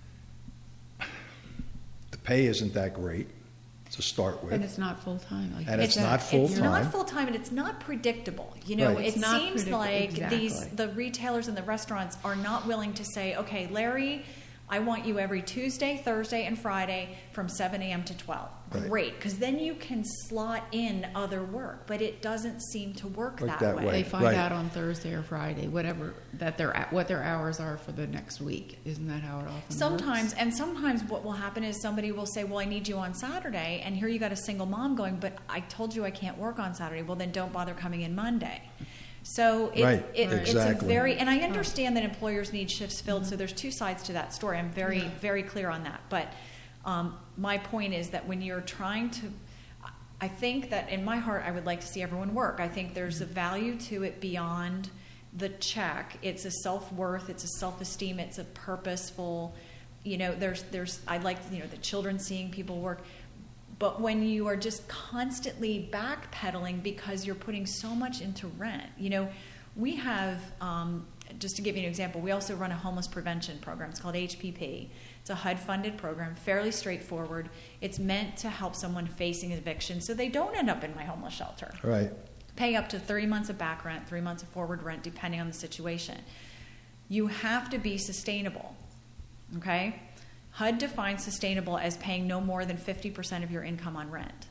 the pay isn't that great to start with. And it's not full-time. Like And it's that. not full It's time. not full time, and it's not predictable. You know, Right. it It's not seems predictable, like exactly. these the retailers and the restaurants are not willing to say, okay, Larry, I want you every Tuesday, Thursday, and Friday from seven a.m. to twelve. Right. Great, because then you can slot in other work, but it doesn't seem to work, Work that, that way. way. They find Right. out on Thursday or Friday, whatever that their what their hours are for the next week. Isn't that how it often Sometimes, works? and sometimes what will happen is somebody will say, well, I need you on Saturday, and here you got a single mom going, but I told you I can't work on Saturday. Well, then don't bother coming in Monday. So it, Right, it, it's a exactly. very, and I understand that employers need shifts filled, so there's two sides to that story. I'm very, Yeah. very clear on that. But um, my point is that when you're trying to, I think that in my heart, I would like to see everyone work. I think there's a value to it beyond the check. It's a self-worth, it's a self-esteem, it's a purposeful, you know, there's, there's, I like, you know, the children seeing people work. But when you are just constantly backpedaling because you're putting so much into rent, you know, we have, um, just to give you an example, we also run a homeless prevention program. It's called H P P. It's a H U D-funded program, fairly straightforward. It's meant to help someone facing eviction so they don't end up in my homeless shelter. Right. Pay up to three months of back rent, three months of forward rent, depending on the situation. You have to be sustainable, okay? H U D defines sustainable as paying no more than fifty percent of your income on rent.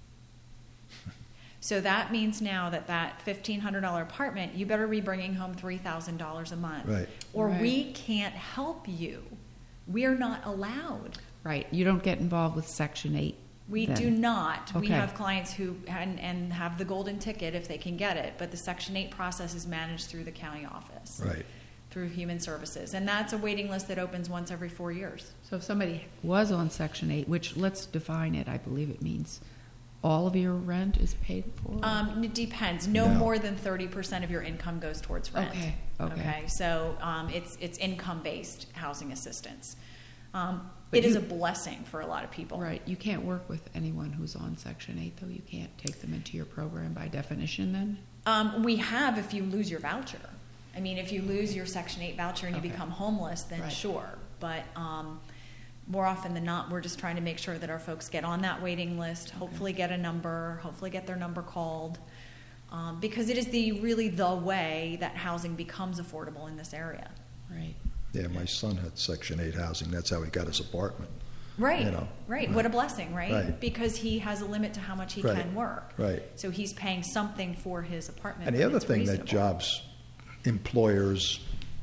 So that means now that that fifteen hundred dollars apartment, you better be bringing home three thousand dollars a month. Right. Or Right. we can't help you. We're not allowed. Right. You don't get involved with Section eight. We then. do not. We Okay. have clients who and, and have the golden ticket if they can get it, but the Section eight process is managed through the county office, Right. through Human Services, and that's a waiting list that opens once every four years. So if somebody was on Section eight, which let's define it, I believe it means all of your rent is paid for? Um, it depends. No, No. more than thirty percent of your income goes towards rent. Okay, okay. So um, it's it's income-based housing assistance. Um, But it is you- a blessing for a lot of people. Right. You can't work with anyone who's on Section eight, though. You can't take them into your program by definition then? Um, we have if you lose your voucher. I mean, if you lose your Section eight voucher and you Okay. become homeless, then Right. sure. But um, more often than not, we're just trying to make sure that our folks get on that waiting list, hopefully get a number, hopefully get their number called, um, because it is the really the way that housing becomes affordable in this area. Right. Yeah, my son had Section eight housing. That's how he got his apartment. Right, You know, right. right. What a blessing, right? Right. Because he has a limit to how much he Right, can work. right. So he's paying something for his apartment. And the but other it's thing that reasonable. jobs employers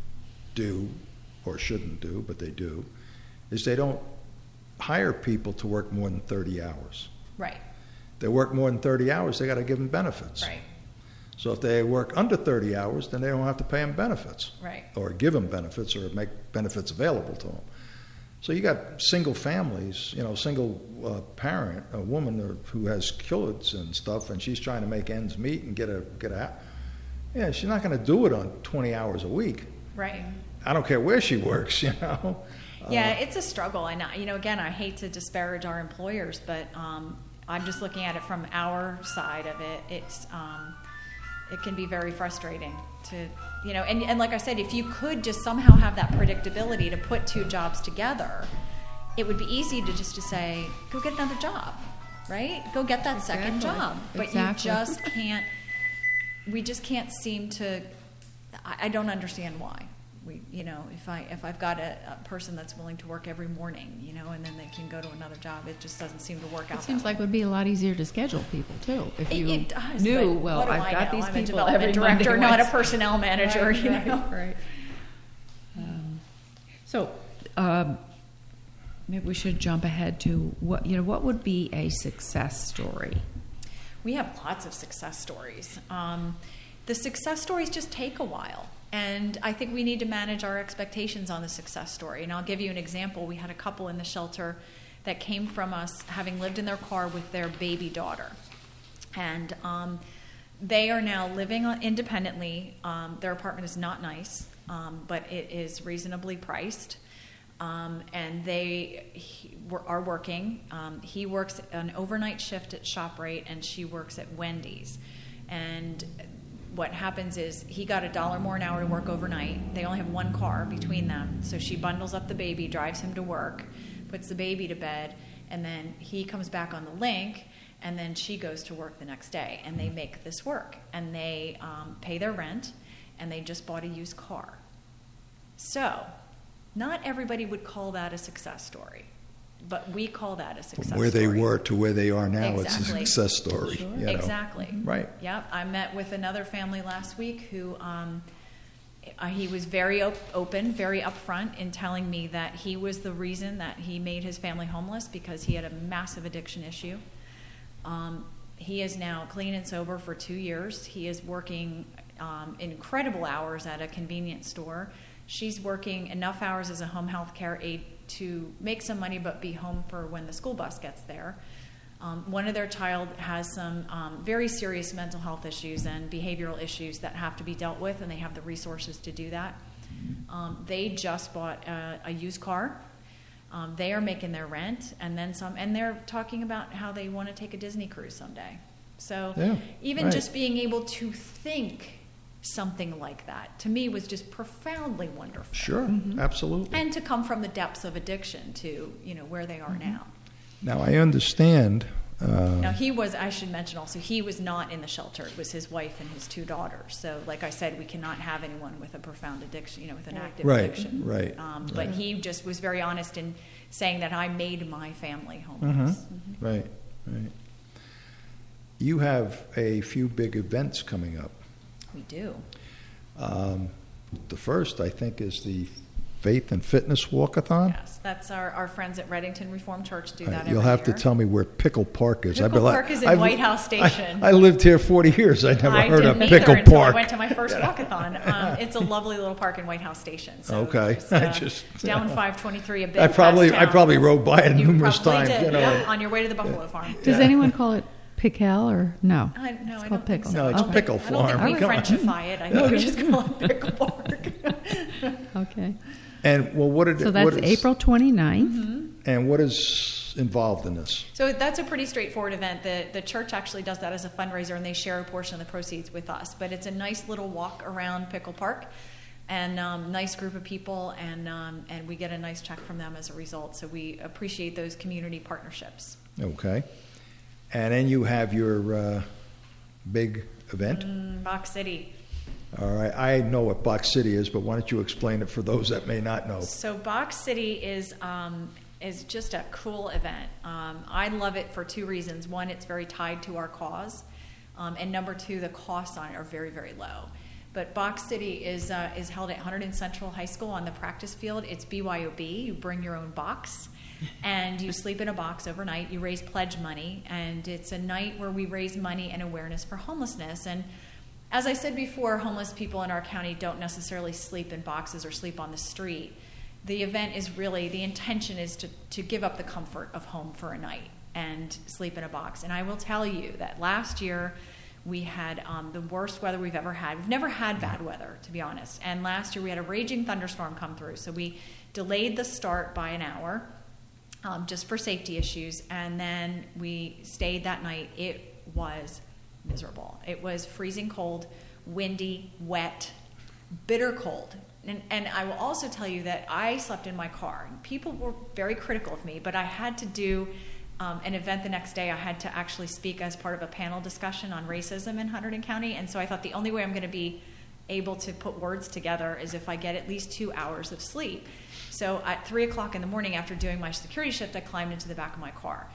do, or shouldn't do, but they do, is they don't hire people to work more than thirty hours. Right, They work more than thirty hours, they got to give them benefits. right, So if they work under thirty hours, then they don't have to pay them benefits. right. Or give them benefits or make benefits available to them. So you got single families, you know, single uh, parent, a woman or- who has kids and stuff, and she's trying to make ends meet and get a get a. Yeah, she's not going to do it on twenty hours a week. Right. I don't care where she works, you know. Yeah, it's a struggle, and I- you know, again, I hate to disparage our employers, but um, I'm just looking at it from our side of it. It's um, it can be very frustrating to, you know, and and like I said, if you could just somehow have that predictability to put two jobs together, it would be easy to just to say, go get another job, right? Go get that second Exactly. job, but Exactly. you just can't. We just can't seem to. I, I don't understand why. We, you know, if I if I've got a, a person that's willing to work every morning, you know, and then they can go to another job, it just doesn't seem to work out. It seems that like it way. would be a lot easier to schedule people, too, if It- you it does, knew, but well, what do I've I got know? these I'm people a development every director, Monday, not a Wednesday. personnel manager. Right, you right, know, right. Um, so, um, maybe we should jump ahead to what you know. What would be a success story? we have lots of success stories. Um, the success stories just take a while. And I think we need to manage our expectations on the success story. And I'll give you an example. We had a couple in the shelter that came from us having lived in their car with their baby daughter. And um, they are now living independently. Um, their apartment is not nice, um, but it is reasonably priced. Um, and they he, are working. Um, he works an overnight shift at ShopRite, and she works at Wendy's. And what happens is he got a dollar more an hour to work overnight. They only have one car between them. So she bundles up the baby, drives him to work, puts the baby to bed, and then he comes back on the link, and then she goes to work the next day. And they make this work. And they um, pay their rent, and they just bought a used car. So not everybody would call that a success story. But we call that a success From where they story. were to where they are now, Exactly. it's a success story. Sure. You know? Exactly. Right. Yep. I met with another family last week who um, uh, he was very op- open, very upfront in telling me that he was the reason that he made his family homeless because he had a massive addiction issue. Um, he is now clean and sober for two years. He is working um, incredible hours at a convenience store. She's working enough hours as a home health care aide to make some money but be home for when the school bus gets there. Um, one of their child has some um, very serious mental health issues and behavioral issues that have to be dealt with, and they have the resources to do that. Um, they just bought a, a used car. Um, they are making their rent and then some, and they're talking about how they want to take a Disney cruise someday. So Yeah, even right. just being able to think something like that, to me, was just profoundly wonderful. Sure, absolutely. And to come from the depths of addiction to, you know, where they are now. Now, I understand. Uh, Now, he was, I should mention also, he was not in the shelter. It was his wife and his two daughters. So, like I said, we cannot have anyone with a profound addiction, you know, with an active Right, addiction. right, Um, but right. he just was very honest in saying that I made my family homeless. mhm, Right, right. You have a few big events coming up. We do. Um, the first, I think, is the Faith and Fitness Walkathon. Yes, that's our, our friends at Reddington Reformed Church do Uh, that You'll every have year. to tell me where Pickle Park is. I've Pickle been Park is in I've- White House Station. I, I lived here forty years. I never I heard of didn't Pickle either until Park. I went to my first walkathon. Um, it's a lovely little park in White House Station. So Okay. just, uh, I just- down five twenty-three, a big I probably, fast I town. probably rode by it You numerous probably times. did, You know. yeah, on your way to the Buffalo Farm. Does anyone call it pickle or no? I, no, it's I called don't think pickle. so. No, it's I don't Pickle think, I don't Farm. think we Come on. Frenchify it. I think we just call it Pickle Park. Okay. And well, what did So that's what is, April twenty-ninth. Mm-hmm. And what is involved in this? So that's a pretty straightforward event. The the church actually does that as a fundraiser, and they share a portion of the proceeds with us. But it's a nice little walk around Pickle Park, and um, nice group of people, and um, and we get a nice check from them as a result. So we appreciate those community partnerships. Okay. And then you have your uh, big event. Mm, Box City. All right. I know what Box City is, but why don't you explain it for those that may not know? So Box City is um, is just a cool event. Um, I love it for two reasons. One, it's very tied to our cause, um, and number two, the costs on it are very, very low. But Box City is uh, is held at Hunterdon Central High School on the practice field. It's B Y O B. You bring your own box, and you sleep in a box overnight. You raise pledge money, and it's a night where we raise money and awareness for homelessness. And as I said before, homeless people in our county don't necessarily sleep in boxes or sleep on the street. The event is really, the intention is to, to give up the comfort of home for a night and sleep in a box. And I will tell you that last year we had um, the worst weather we've ever had. We've never had bad weather, to be honest. And last year we had a raging thunderstorm come through. So we delayed the start by an hour um, just for safety issues. And then we stayed that night. It was miserable. It was freezing cold, windy, wet, bitter cold. And, and I will also tell you that I slept in my car. People were very critical of me, but I had to do um, an event the next day. I had to actually speak as part of a panel discussion on racism in Hunterdon County. And so I thought the only way I'm going to be able to put words together is if I get at least two hours of sleep. So at three o'clock in the morning after doing my security shift, I climbed into the back of my car.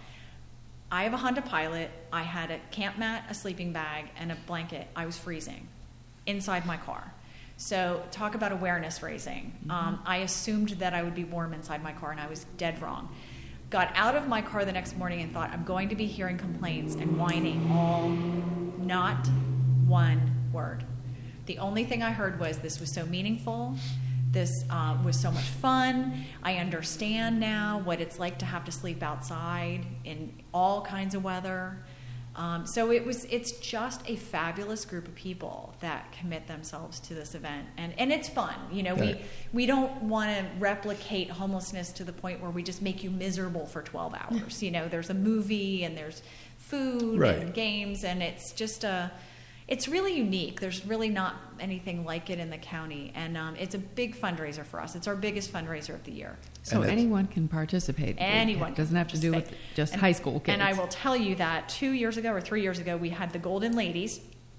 I have a Honda Pilot. I had a camp mat, a sleeping bag, and a blanket. I was freezing inside my car. So talk about awareness raising. Mm-hmm. Um, I assumed that I would be warm inside my car, and I was dead wrong. Got out of my car the next morning and thought, I'm going to be hearing complaints and whining all, not one word. The only thing I heard was, this was so meaningful. This uh, was so much fun. I understand now what it's like to have to sleep outside in all kinds of weather. Um, so it was. It's just a fabulous group of people that commit themselves to this event, and and it's fun. You know, Right. we we don't want to replicate homelessness to the point where we just make you miserable for twelve hours. You know, there's a movie and there's food Right. and games, and it's just a. It's really unique. There's really not anything like it in the county, and um, it's a big fundraiser for us. It's our biggest fundraiser of the year. So And it's- anyone can participate. Anyone It doesn't have to do with participate. just And- high school kids. And I will tell you that two years ago or three years ago, we had the Golden Ladies.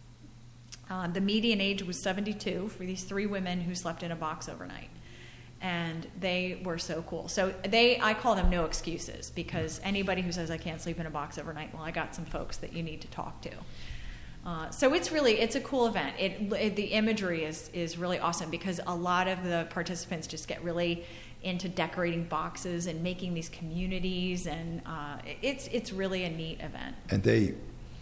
Uh, the median age was seventy-two for these three women who slept in a box overnight. And they were so cool. So they, I call them no excuses, because anybody who says I can't sleep in a box overnight, well, I got some folks that you need to talk to. Uh, so it's really, it's a cool event. It, it the imagery is is really awesome, because a lot of the participants just get really into decorating boxes and making these communities, and uh, it's it's really a neat event. And they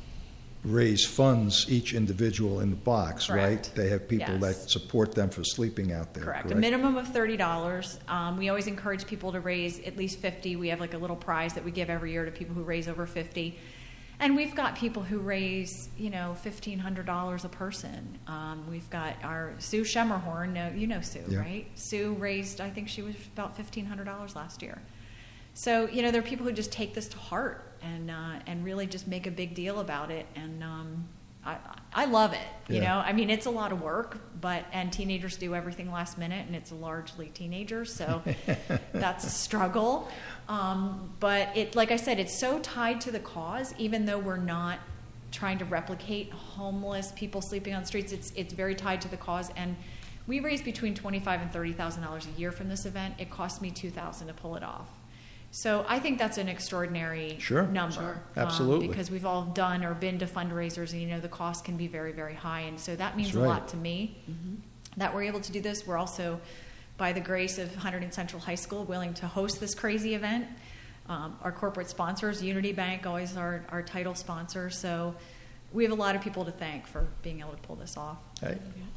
raise funds, each individual in the box, Correct. right? They have people Yes. that support them for sleeping out there. Correct. A minimum of thirty dollars. Um, we always encourage people to raise at least fifty. We have like a little prize that we give every year to people who raise over fifty. And we've got people who raise, you know, fifteen hundred dollars a person. Um, we've got our Sue Schemmerhorn. No, you know Sue, Yeah. right? Sue raised, I think she was about fifteen hundred dollars last year. So, you know, there are people who just take this to heart and uh, and really just make a big deal about it. And um, I, I love it. You Yeah. know, I mean, it's a lot of work, but and teenagers do everything last minute, and it's largely teenagers, so that's a struggle. Um, but it, like I said, it's so tied to the cause, even though we're not trying to replicate homeless people sleeping on streets. It's it's very tied to the cause, and we raise between twenty-five and thirty thousand dollars a year from this event. It cost me two thousand to pull it off. So I think that's an extraordinary Sure. number. Sure. um, Absolutely. because we've all done or been to fundraisers, and you know the cost can be very, very high, and so that means That's a right. lot to me that we're able to do this. We're also, by the grace of Hunterdon Central High School, willing to host this crazy event. Um, our corporate sponsors, Unity Bank, always our, our title sponsor. So we have a lot of people to thank for being able to pull this off. Hey.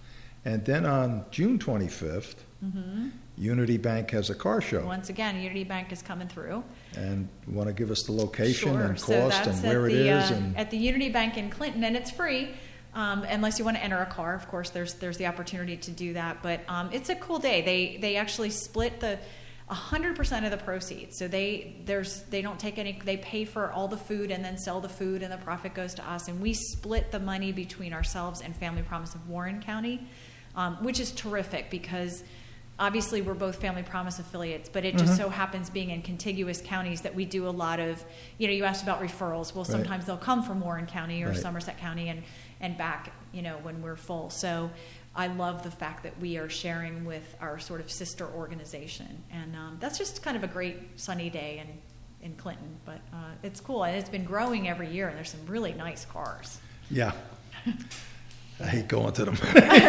And then on June twenty-fifth, mm-hmm. Unity Bank has a car show. Once again, Unity Bank is coming through. And you want to give us the location sure. and so cost that's and where the, it is? Uh, and at the Unity Bank in Clinton, and it's free. Um, unless you want to enter a car, of course, there's there's the opportunity to do that. But um, it's a cool day. They they actually split the one hundred percent of the proceeds. So they there's they don't take any. They pay for all the food and then sell the food, and the profit goes to us. And we split the money between ourselves and Family Promise of Warren County, um, which is terrific because obviously we're both Family Promise affiliates, but it just mm-hmm. so happens being in contiguous counties that we do a lot of, you know, you asked about referrals. Well, sometimes right. they'll come from Warren County or right. Somerset County and, and back, you know, when we're full. So I love the fact that we are sharing with our sort of sister organization. And um, that's just kind of a great sunny day in, in Clinton. But uh, it's cool. And it's been growing every year, and there's some really nice cars. Yeah. I hate going to them.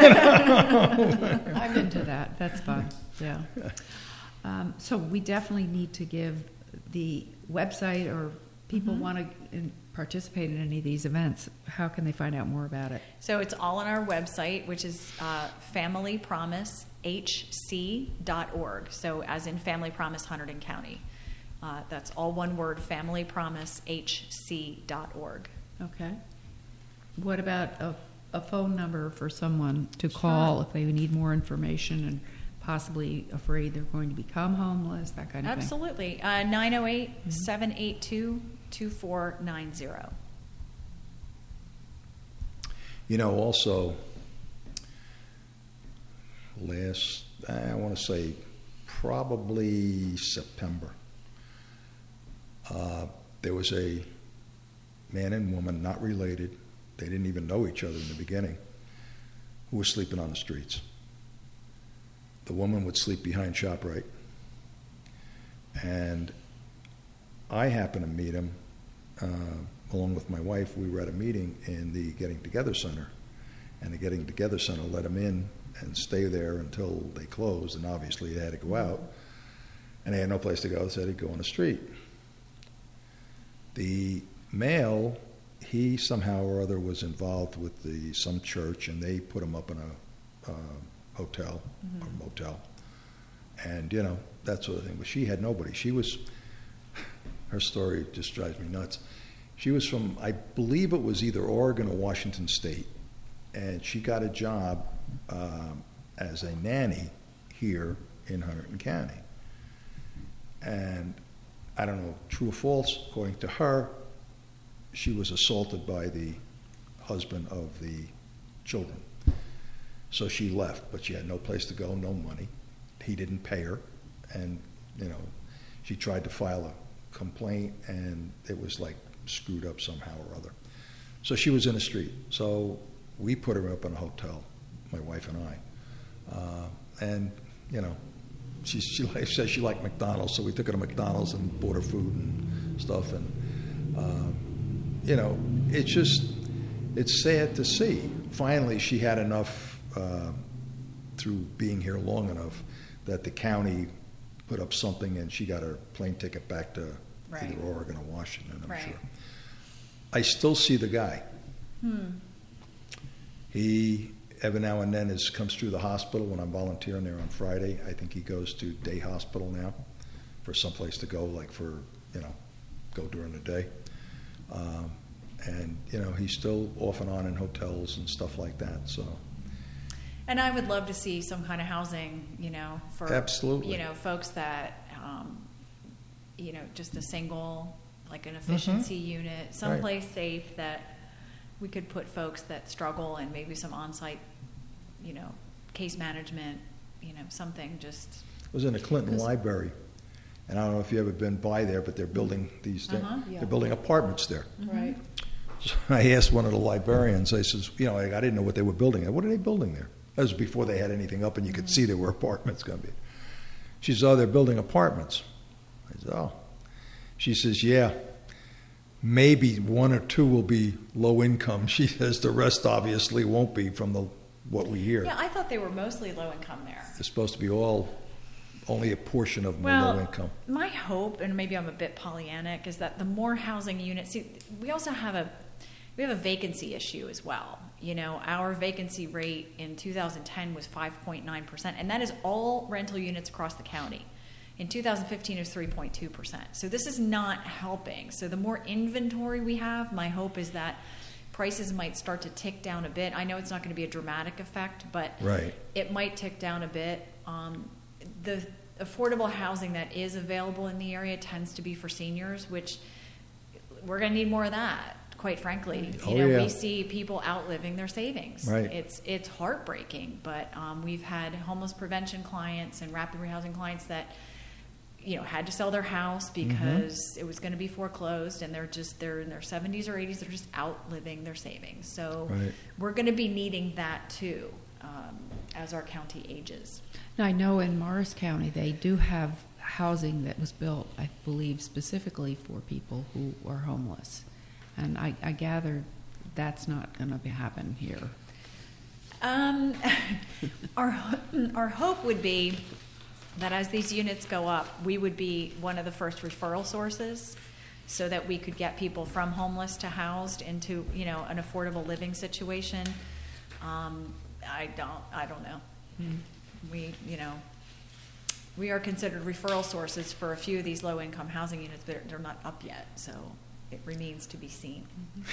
I'm into that. That's fun. Yeah. Um, so we definitely need to give the website, or people mm-hmm. want to participate in any of these events. How can they find out more about it? So it's all on our website, which is uh, family promise h c dot org. So as in Family Promise Hunterdon County. Uh, that's all one word, family promise h c dot org. Okay. What about a a phone number for someone to call sure. if they need more information and possibly afraid they're going to become homeless, that kind of Absolutely. thing? Absolutely. Uh, nine oh eight, seven eight two, two four nine zero. You know, also, last, I want to say probably September, uh, there was a man and woman, not related, they didn't even know each other in the beginning, who was sleeping on the streets. The woman would sleep behind ShopRite. And I happened to meet him, uh, along with my wife. We were at a meeting in the Getting Together Center. And the Getting Together Center let him in and stay there until they closed. And obviously he had to go out. And they had no place to go, so he'd go on the street. The male, he somehow or other was involved with the some church, and they put him up in a uh, hotel mm-hmm. or motel, and you know that sort of thing. But she had nobody. She was, her story just drives me nuts. She was from, I believe it was either Oregon or Washington State, and she got a job um, as a nanny here in Hunterdon County. And I don't know, true or false, according to her, she was assaulted by the husband of the children. So she left, but she had no place to go, no money. He didn't pay her, and you know, she tried to file a complaint, and it was like screwed up somehow or other. So she was in the street. So we put her up in a hotel, my wife and I, uh, and you know, she she says she liked McDonald's, so we took her to McDonald's and bought her food and stuff, and. Uh, You know, it's just, it's sad to see. Finally, she had enough, uh, through being here long enough, that the county put up something and she got her plane ticket back to right. either Oregon or Washington, I'm right. sure. I still see the guy. Hmm. He, every now and then, is, comes through the hospital when I'm volunteering there on Friday. I think he goes to day hospital now for someplace to go, like for, you know, go during the day. Um, and, you know, he's still off and on in hotels and stuff like that, so. And I would love to see some kind of housing, you know, for, Absolutely. you know, folks that, um, you know, just a single, like an efficiency mm-hmm. unit, someplace right. safe that we could put folks that struggle, and maybe some on-site, you know, case management, you know, something just. I was in a Clinton library. And I don't know if you've ever been by there, but they're building these things. Uh-huh, yeah. They're building apartments there. Right. So I asked one of the librarians, I says, you know, I, I didn't know what they were building. What are they building there? That was before they had anything up and you could mm-hmm. see there were apartments going to be. She says, oh, they're building apartments. I said, oh. She says, yeah, maybe one or two will be low income. She says the rest obviously won't be from the what we hear. Yeah, I thought they were mostly low income there. They're supposed to be all... only a portion of well, low income. My hope, and maybe I'm a bit Pollyannic, is that the more housing units, see, we also have a, we have a vacancy issue as well. You know, our vacancy rate in two thousand ten was five point nine percent, and that is all rental units across the county. In two thousand fifteen, it was three point two percent. So this is not helping. So the more inventory we have, my hope is that prices might start to tick down a bit. I know it's not going to be a dramatic effect, but right. it might tick down a bit. Um, the affordable housing that is available in the area tends to be for seniors, which we're going to need more of that, quite frankly. Oh, you know, yeah. we see people outliving their savings. Right. It's it's heartbreaking, but um, we've had homeless prevention clients and rapid rehousing clients that, you know, had to sell their house because mm-hmm. it was going to be foreclosed, and they're just they're in their seventies or eighties. They're just outliving their savings. So right. we're going to be needing that too um, as our county ages. Now, I know in Morris County they do have housing that was built, I believe, specifically for people who are homeless, and I, I gather that's not going to happen here. Um, our our hope would be that as these units go up, we would be one of the first referral sources, so that we could get people from homeless to housed into, you know, an affordable living situation. Um, I don't, I don't know. Mm. We, you know, we are considered referral sources for a few of these low-income housing units, but they're not up yet, so it remains to be seen.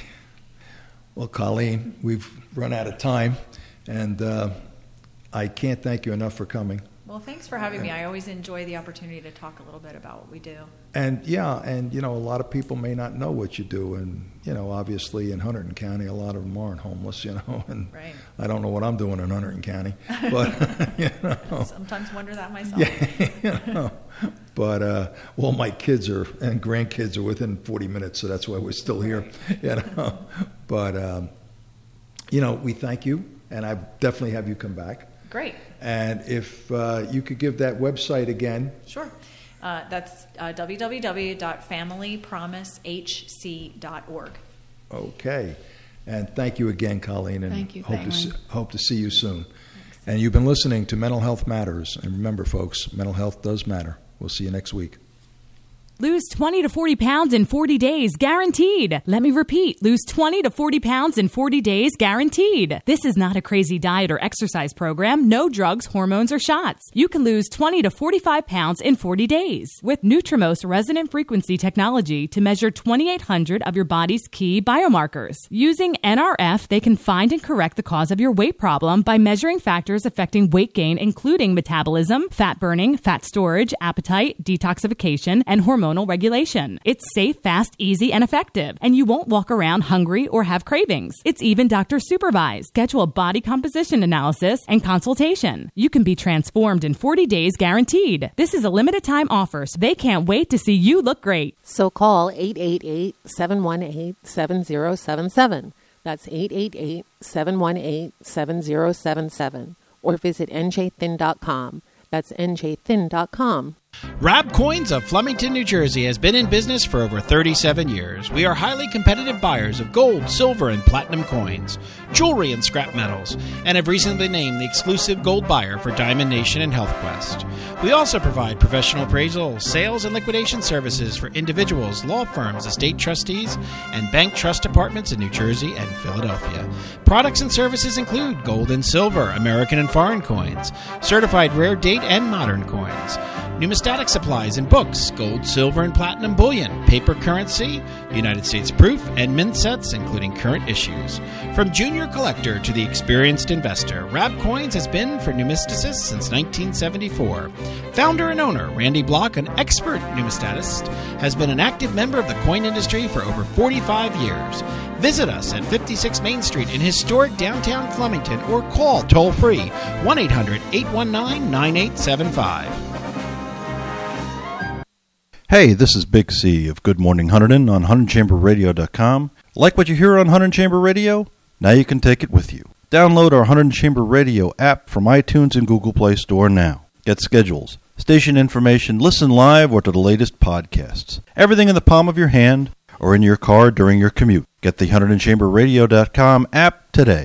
Well, Colleen, we've run out of time, and uh, I can't thank you enough for coming. Well, thanks for having me. I always enjoy the opportunity to talk a little bit about what we do. And yeah, and you know, a lot of people may not know what you do, and you know, obviously in Hunterdon County, a lot of them aren't homeless, you know, and right. I don't know what I'm doing in Hunterdon County, but you know, sometimes wonder that myself. Yeah, you know, but uh, well, my kids are and grandkids are within forty minutes, so that's why we're still here, you know. But um, you know, we thank you, and I definitely have you come back. Great. And if uh, you could give that website again. Sure. Uh, that's uh, w w w dot family promise h c dot org. Okay. And thank you again, Colleen. And thank you. Hope, to see, you. hope to see you soon. Thanks. And you've been listening to Mental Health Matters. And remember, folks, mental health does matter. We'll see you next week. Lose twenty to forty pounds in forty days, guaranteed. Let me repeat, lose twenty to forty pounds in forty days, guaranteed. This is not a crazy diet or exercise program. No drugs, hormones, or shots. You can lose twenty to forty-five pounds in forty days with Nutrimos resonant frequency technology to measure twenty-eight hundred of your body's key biomarkers. Using N R F, they can find and correct the cause of your weight problem by measuring factors affecting weight gain, including metabolism, fat burning, fat storage, appetite, detoxification, and hormone regulation. It's safe, fast, easy, and effective, and you won't walk around hungry or have cravings. It's even doctor supervised. Schedule a body composition analysis and consultation. You can be transformed in forty days, guaranteed. This is a limited time offer, so they can't wait to see you look great. So call eight eight eight, seven one eight, seven zero seven seven. That's eight eight eight, seven one eight, seven zero seven seven. Or visit N J thin dot com. That's N J thin dot com. Rab Coins of Flemington, New Jersey has been in business for over thirty-seven years. We are highly competitive buyers of gold, silver, and platinum coins, jewelry, and scrap metals, and have recently been named the exclusive gold buyer for Diamond Nation and HealthQuest. We also provide professional appraisal, sales, and liquidation services for individuals, law firms, estate trustees, and bank trust departments in New Jersey and Philadelphia. Products and services include gold and silver, American and foreign coins, certified rare date and modern coins, numismatic supplies and books, gold, silver, and platinum bullion, paper currency, United States proof, and mint sets, including current issues. From junior collector to the experienced investor, Rab Coins has been for numisticists since nineteen seventy-four. Founder and owner Randy Block, an expert numismatist, has been an active member of the coin industry for over forty-five years. Visit us at fifty-six Main Street in historic downtown Flemington or call toll-free one eight hundred, eight one nine, nine eight seven five. Hey, this is Big C of Good Morning Hunterdon on Hunterdon Chamber Radio dot com. Like what you hear on Hunterdon Chamber Radio? Now you can take it with you. Download our Hunterdon Chamber Radio app from iTunes and Google Play Store now. Get schedules, station information, listen live or to the latest podcasts. Everything in the palm of your hand or in your car during your commute. Get the Hunterdon Chamber Radio dot com app today.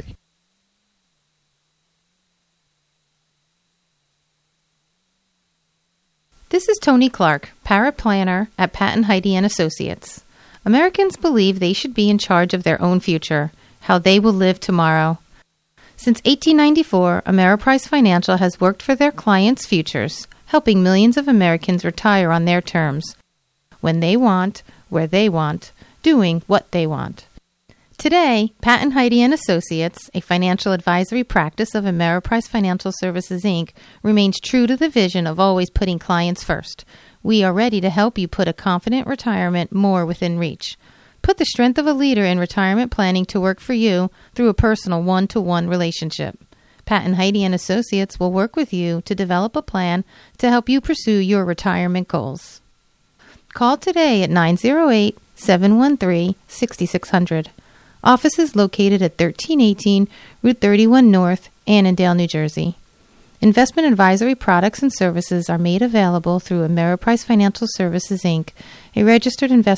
This is Tony Clark, paraplanner at Pat and Heidi and Associates. Americans believe they should be in charge of their own future, how they will live tomorrow. Since eighteen ninety-four, Ameriprise Financial has worked for their clients' futures, helping millions of Americans retire on their terms, when they want, where they want, doing what they want. Today, Pat and Heidi and Associates, a financial advisory practice of Ameriprise Financial Services, Incorporated, remains true to the vision of always putting clients first. We are ready to help you put a confident retirement more within reach. Put the strength of a leader in retirement planning to work for you through a personal one-to-one relationship. Pat and Heidi and Associates will work with you to develop a plan to help you pursue your retirement goals. Call today at nine oh eight, seven one three, six six zero zero. Office is located at thirteen eighteen Route thirty-one North, Annandale, New Jersey. Investment advisory products and services are made available through Ameriprise Financial Services, Incorporated, a registered investment